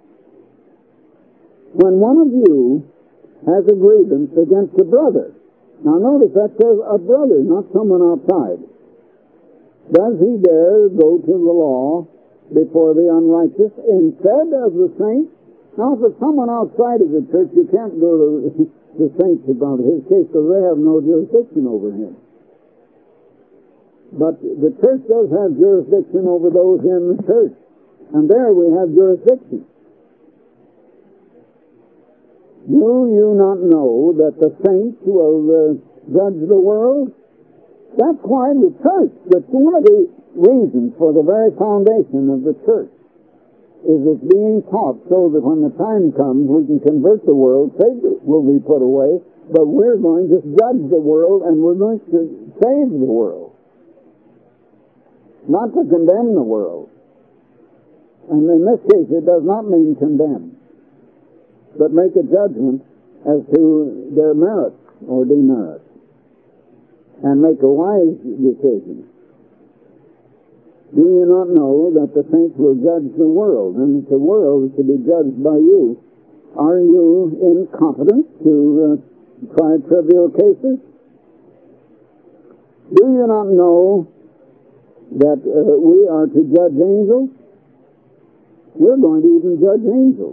When one of you has a grievance against a brother, now notice that says a brother, not someone outside. Does he dare go to the law before the unrighteous instead of the saints? Now, if it's someone outside of the church, you can't go to the saints about his case because they have no jurisdiction over him. But the church does have jurisdiction over those in the church. And there we have jurisdiction. Do you not know that the saints will judge the world? That's why the church, that's one of the reasons for the very foundation of the church, is it's being taught so that when the time comes we can convert the world, Satan will be put away, but we're going to judge the world and we're going to save the world. Not to condemn the world. And in this case it does not mean condemn, but make a judgment as to their merits or demerits, and make a wise decision. Do you not know that the saints will judge the world, and if the world is to be judged by you, are you incompetent to try trivial cases? Do you not know that we are to judge angels? We're going to even judge angels.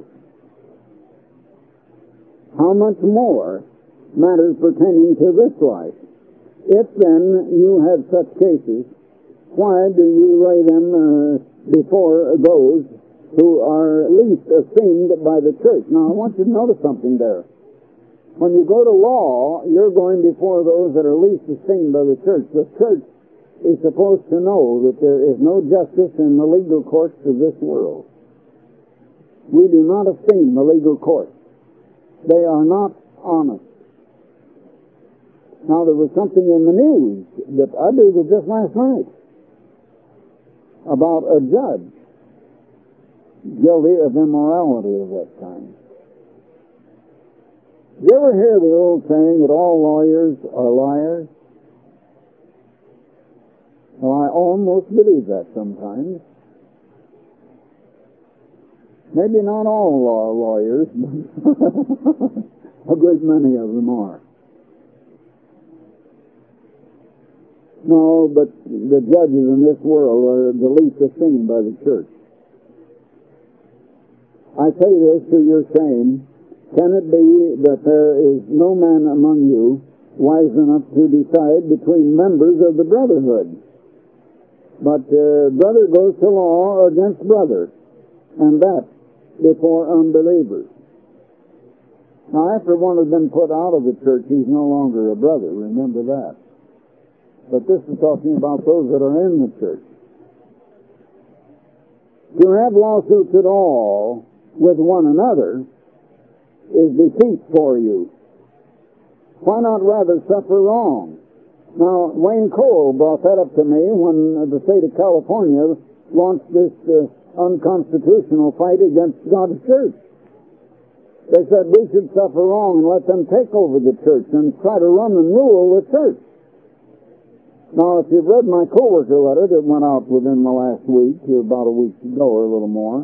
How much more matters pertaining to this life? If then you have such cases, why do you lay them before those who are least esteemed by the church? Now I want you to notice something there. When you go to law, you're going before those that are least esteemed by the church. The church is supposed to know that there is no justice in the legal courts of this world. We do not esteem the legal courts. They are not honest. Now, there was something in the news that I did just last night about a judge guilty of immorality of that kind. You ever hear the old saying that all lawyers are liars? Well, I almost believe that sometimes. Maybe not all lawyers, but a good many of them are. No, but the judges in this world are the least esteemed by the church. I say this to your shame. Can it be that there is no man among you wise enough to decide between members of the brotherhood? But brother goes to law against brother, and that before unbelievers. Now, after one has been put out of the church, he's no longer a brother. Remember that. But this is talking about those that are in the church. To have lawsuits at all with one another is defeat for you. Why not rather suffer wrong? Now, Wayne Cole brought that up to me when the state of California launched this unconstitutional fight against God's church. They said we should suffer wrong and let them take over the church and try to run and rule the church. Now, if you've read my co-worker letter that went out within the last week, about a week ago or a little more,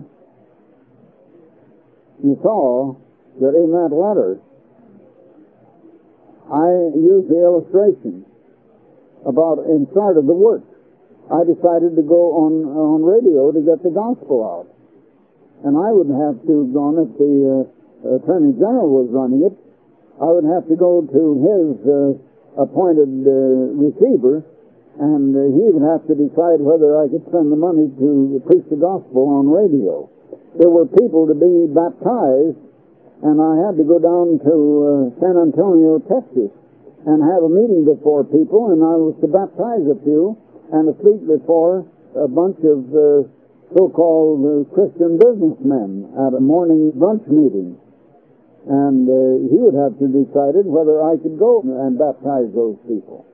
you saw that in that letter I used the illustration about in start of the work. I decided to go on radio to get the gospel out. And I would have to have gone, if the Attorney General was running it, I would have to go to his appointed receiver, and he would have to decide whether I could spend the money to preach the gospel on radio. There were people to be baptized, and I had to go down to San Antonio, Texas, and have a meeting before people, and I was to baptize a few and to speak before a bunch of so-called Christian businessmen at a morning brunch meeting. And he would have to decide whether I could go and baptize those people.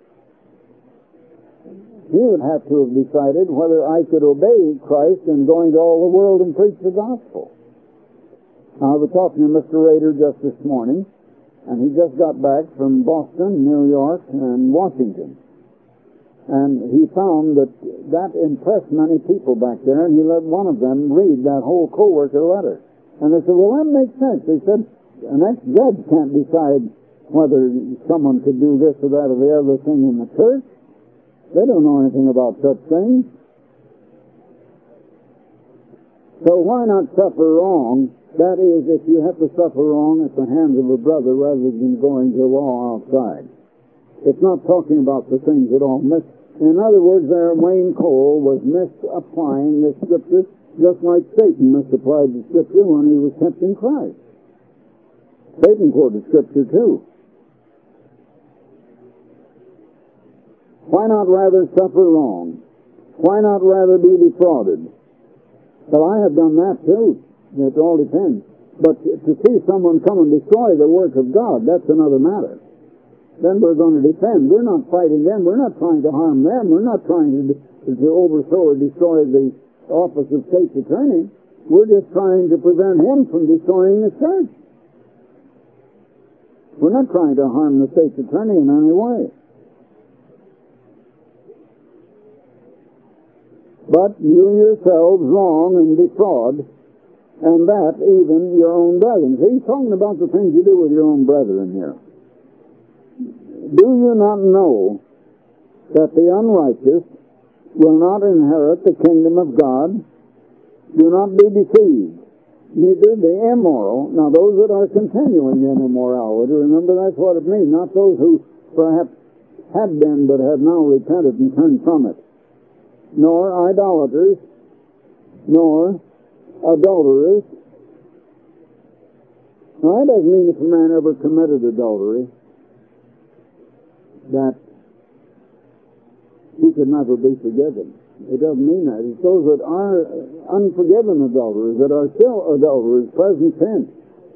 He would have to have decided whether I could obey Christ in going to all the world and preach the gospel. I was talking to Mr. Rader just this morning, And he just got back from Boston, New York, and Washington. And he found that impressed many people back there, and he let one of them read that whole co-worker letter. And they said, well, that makes sense. They said, an ex-judge can't decide whether someone could do this or that or the other thing in the church. They don't know anything about such things. So why not suffer wrong? That is, if you have to suffer wrong at the hands of a brother rather than going to law outside. It's not talking about the things at all. In other words, there, Wayne Cole was misapplying the Scripture just like Satan misapplied the Scripture when he was tempting Christ. Satan quoted Scripture too. Why not rather suffer wrong? Why not rather be defrauded? Well, I have done that too. It all depends. But to see someone come and destroy the work of God, that's another matter. Then we're going to defend. We're not fighting them. We're not trying to harm them. We're not trying to overthrow or destroy the office of state's attorney. We're just trying to prevent him from destroying the church. We're not trying to harm the state's attorney in any way. But you yourselves wrong and defraud, and that even your own brethren. He's talking about the things you do with your own brethren here. Do you not know that the unrighteous will not inherit the kingdom of God? Do not be deceived. Neither the immoral, now those that are continuing in immorality, remember that's what it means, not those who perhaps had been but have now repented and turned from it, nor idolaters, nor adulterers. Now that doesn't mean if a man ever committed adultery that he could never be forgiven. It doesn't mean that. It's those that are unforgiven adulterers, that are still adulterers, present tense.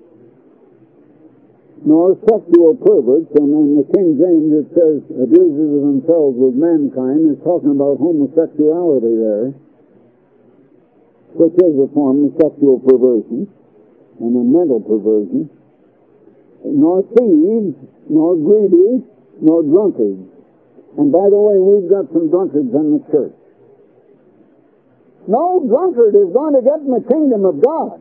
Nor sexual perverts, and in the King James it says abusers of themselves with mankind. It's talking about homosexuality there, which is a form of sexual perversion and a mental perversion. Nor thieves, nor greedy, nor drunkards. And by the way, we've got some drunkards in the church. No drunkard is going to get in the kingdom of God.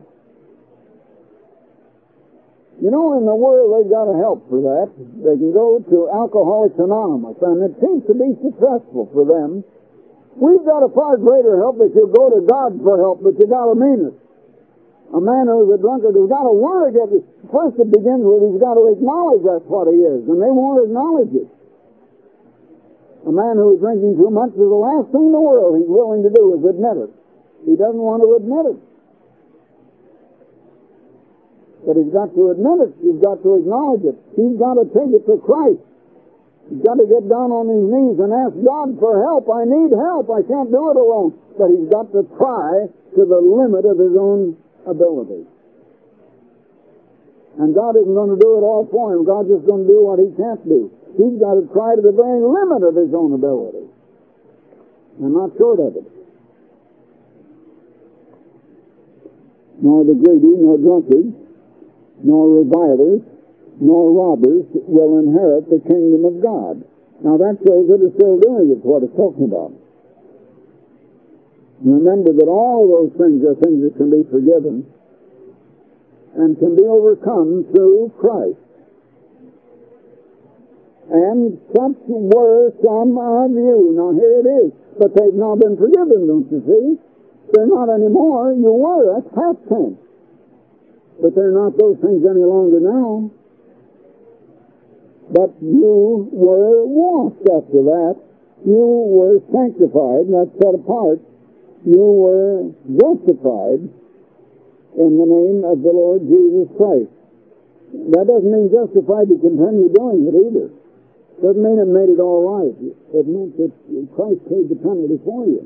You know, in the world, they've got a help for that. They can go to Alcoholics Anonymous, and it seems to be successful for them. We've got a far greater help if you go to God for help, but you got to mean it. A man who's a drunkard has got to want to get it. First it begins with he's got to acknowledge that's what he is, and they won't acknowledge it. A man who is drinking too much is the last thing in the world he's willing to do is admit it. He doesn't want to admit it. But he's got to admit it. He's got to acknowledge it. He's got to take it to Christ. He's got to get down on his knees and ask God for help. I need help. I can't do it alone. But he's got to try to the limit of his own ability. And God isn't going to do it all for him. God's just going to do what he can't do. He's got to try to the very limit of his own ability. And not short of it. Nor the greedy, nor drunkards, nor revilers, nor robbers will inherit the kingdom of God. Now that shows that it's still doing it, what it's talking about. Remember that all those things are things that can be forgiven and can be overcome through Christ. And such were some of you. Now here it is. But they've now been forgiven, don't you see? They're not anymore. You were. That's past tense. But they're not those things any longer now. But you were washed after that. You were sanctified, not set apart. You were justified in the name of the Lord Jesus Christ. That doesn't mean justified to continue doing it either. Doesn't mean it made it all right. It meant that Christ paid the penalty for you.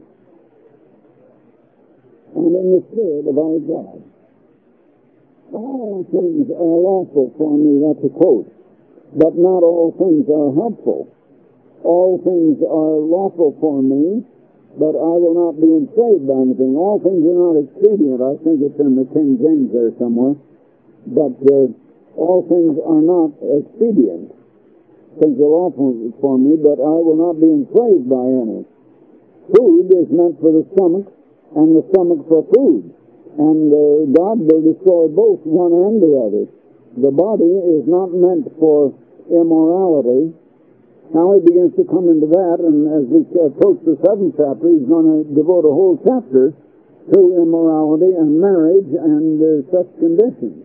And in the Spirit of our God. All things are lawful for me, that's a quote. But not all things are helpful. All things are lawful for me, but I will not be enslaved by anything. All things are not expedient. I think it's in the King James there somewhere. But all things are not expedient. Things are lawful for me, but I will not be enslaved by any. Food is meant for the stomach, and the stomach for food. And God will destroy both one and the other. The body is not meant for immorality. Now he begins to come into that, and as we approach the 7th chapter, he's going to devote a whole chapter to immorality and marriage and such conditions.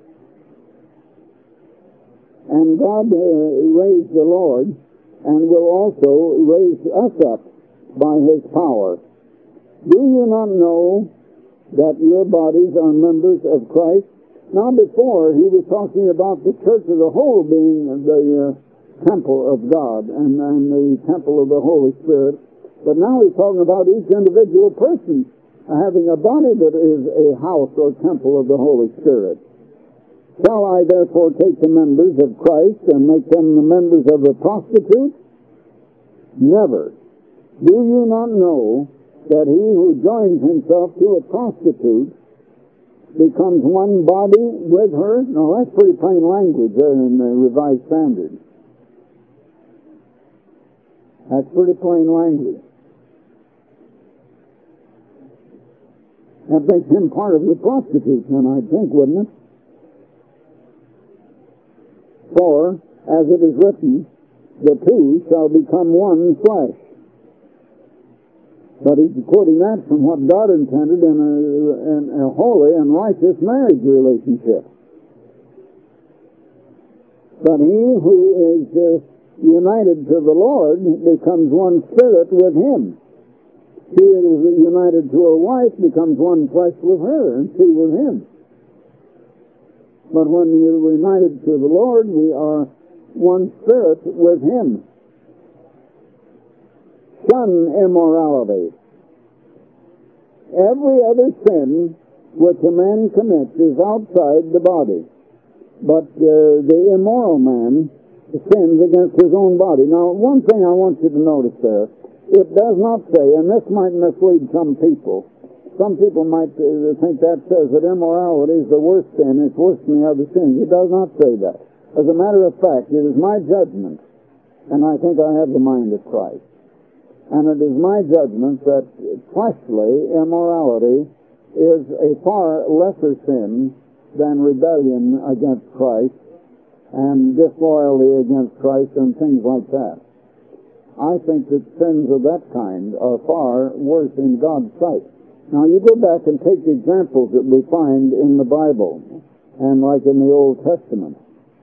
And God raised the Lord and will also raise us up by His power. Do you not know that your bodies are members of Christ? Now before, he was talking about the church as a whole being the temple of God and the temple of the Holy Spirit. But now he's talking about each individual person having a body that is a house or temple of the Holy Spirit. Shall I therefore take the members of Christ and make them the members of a prostitute? Never. Do you not know that he who joins himself to a prostitute becomes one body with her? No, that's pretty plain language there in the Revised Standard. That's pretty plain language. That makes him part of the prostitute, then, I think, wouldn't it? For, as it is written, the two shall become one flesh. But he's quoting that from what God intended in a holy and righteous marriage relationship. But he who is united to the Lord becomes one spirit with Him. He that is united to a wife becomes one flesh with her, and she with him. But when you're united to the Lord, we are one spirit with Him. Shun immorality. Every other sin which a man commits is outside the body. But the immoral man sins against his own body. Now, one thing I want you to notice there, it does not say, and this might mislead some people. Some people might think that says that immorality is the worst sin, it's worse than the other sins. It does not say that. As a matter of fact, it is my judgment, and I think I have the mind of Christ. And it is my judgment that fleshly immorality is a far lesser sin than rebellion against Christ and disloyalty against Christ and things like that. I think that sins of that kind are far worse in God's sight. Now you go back and take the examples that we find in the Bible and like in the Old Testament.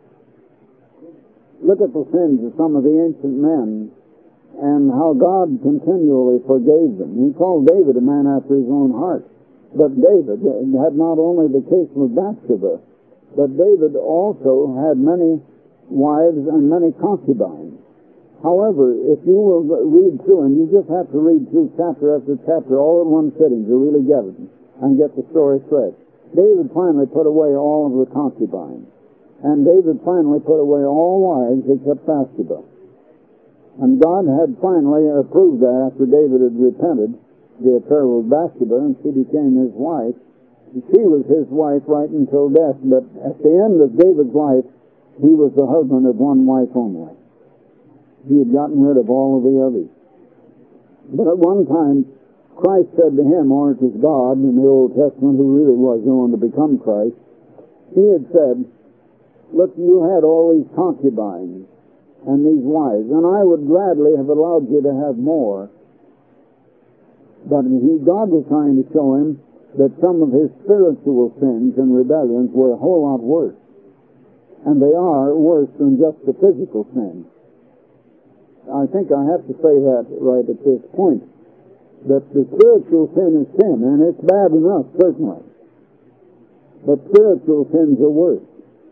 Look at the sins of some of the ancient men and how God continually forgave them. He called David a man after his own heart. But David had not only the case with Bathsheba, but David also had many wives and many concubines. However, if you will read through, and you just have to read through chapter after chapter all in one sitting to really get it and get the story straight. David finally put away all of the concubines. And David finally put away all wives except Bathsheba. And God had finally approved that after David had repented the affair with Bathsheba, and she became his wife. She was his wife right until death, but at the end of David's life, he was the husband of one wife only. He had gotten rid of all of the others. But at one time, Christ said to him, or it was God in the Old Testament, who really was the one to become Christ, he had said, look, you had all these concubines and these wives, and I would gladly have allowed you to have more. But God was trying to show him that some of his spiritual sins and rebellions were a whole lot worse. And they are worse than just the physical sin. I think I have to say that right at this point, that the spiritual sin is sin, and it's bad enough, certainly. But spiritual sins are worse.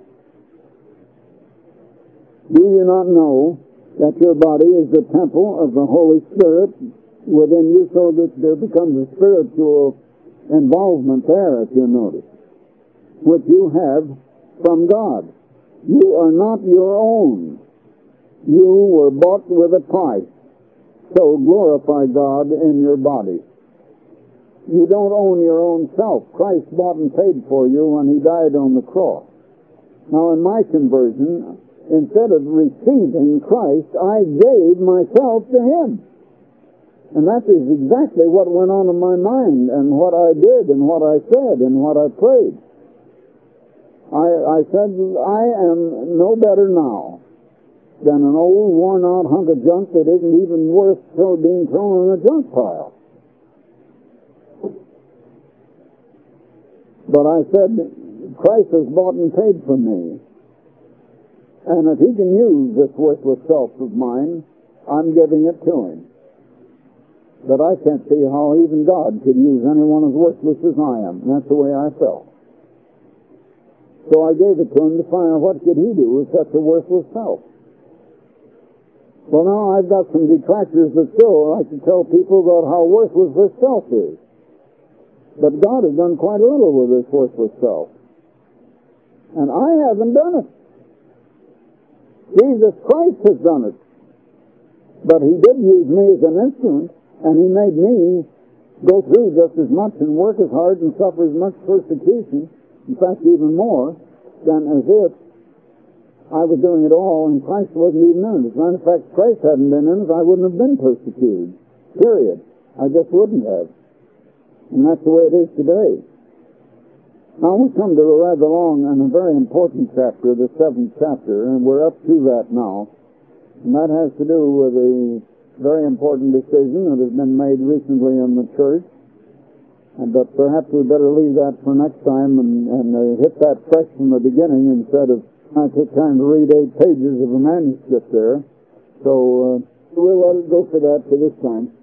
Do you not know that your body is the temple of the Holy Spirit within you, so that there becomes a spiritual involvement there, if you notice, which you have from God? You are not your own. You were bought with a price. So glorify God in your body. You don't own your own self. Christ bought and paid for you when He died on the cross. Now, in my conversion, instead of receiving Christ, I gave myself to Him. And that is exactly what went on in my mind, and what I did, and what I said, and what I prayed. I said, I am no better now than an old, worn-out hunk of junk that isn't even worth being thrown in a junk pile. But I said, Christ has bought and paid for me. And if He can use this worthless self of mine, I'm giving it to Him. But I can't see how even God could use anyone as worthless as I am. And that's the way I felt. So I gave it to Him to find out what could He do with such a worthless self. Well, now I've got some detractors that still like to tell people about how worthless this self is. But God has done quite a little with this worthless self. And I haven't done it. Jesus Christ has done it. But He did use me as an instrument, and He made me go through just as much and work as hard and suffer as much persecution, in fact even more, than as if I was doing it all and Christ wasn't even in it. As a matter of fact, Christ hadn't been in it, I wouldn't have been persecuted. Period. I just wouldn't have. And that's the way it is today. Now we come to a rather long and a very important chapter, the 7th chapter, and we're up to that now. And that has to do with a very important decision that has been made recently in the church. But perhaps we better leave that for next time and hit that fresh from the beginning instead of I took time to read 8 pages of a manuscript there. So we'll let it go for that for this time.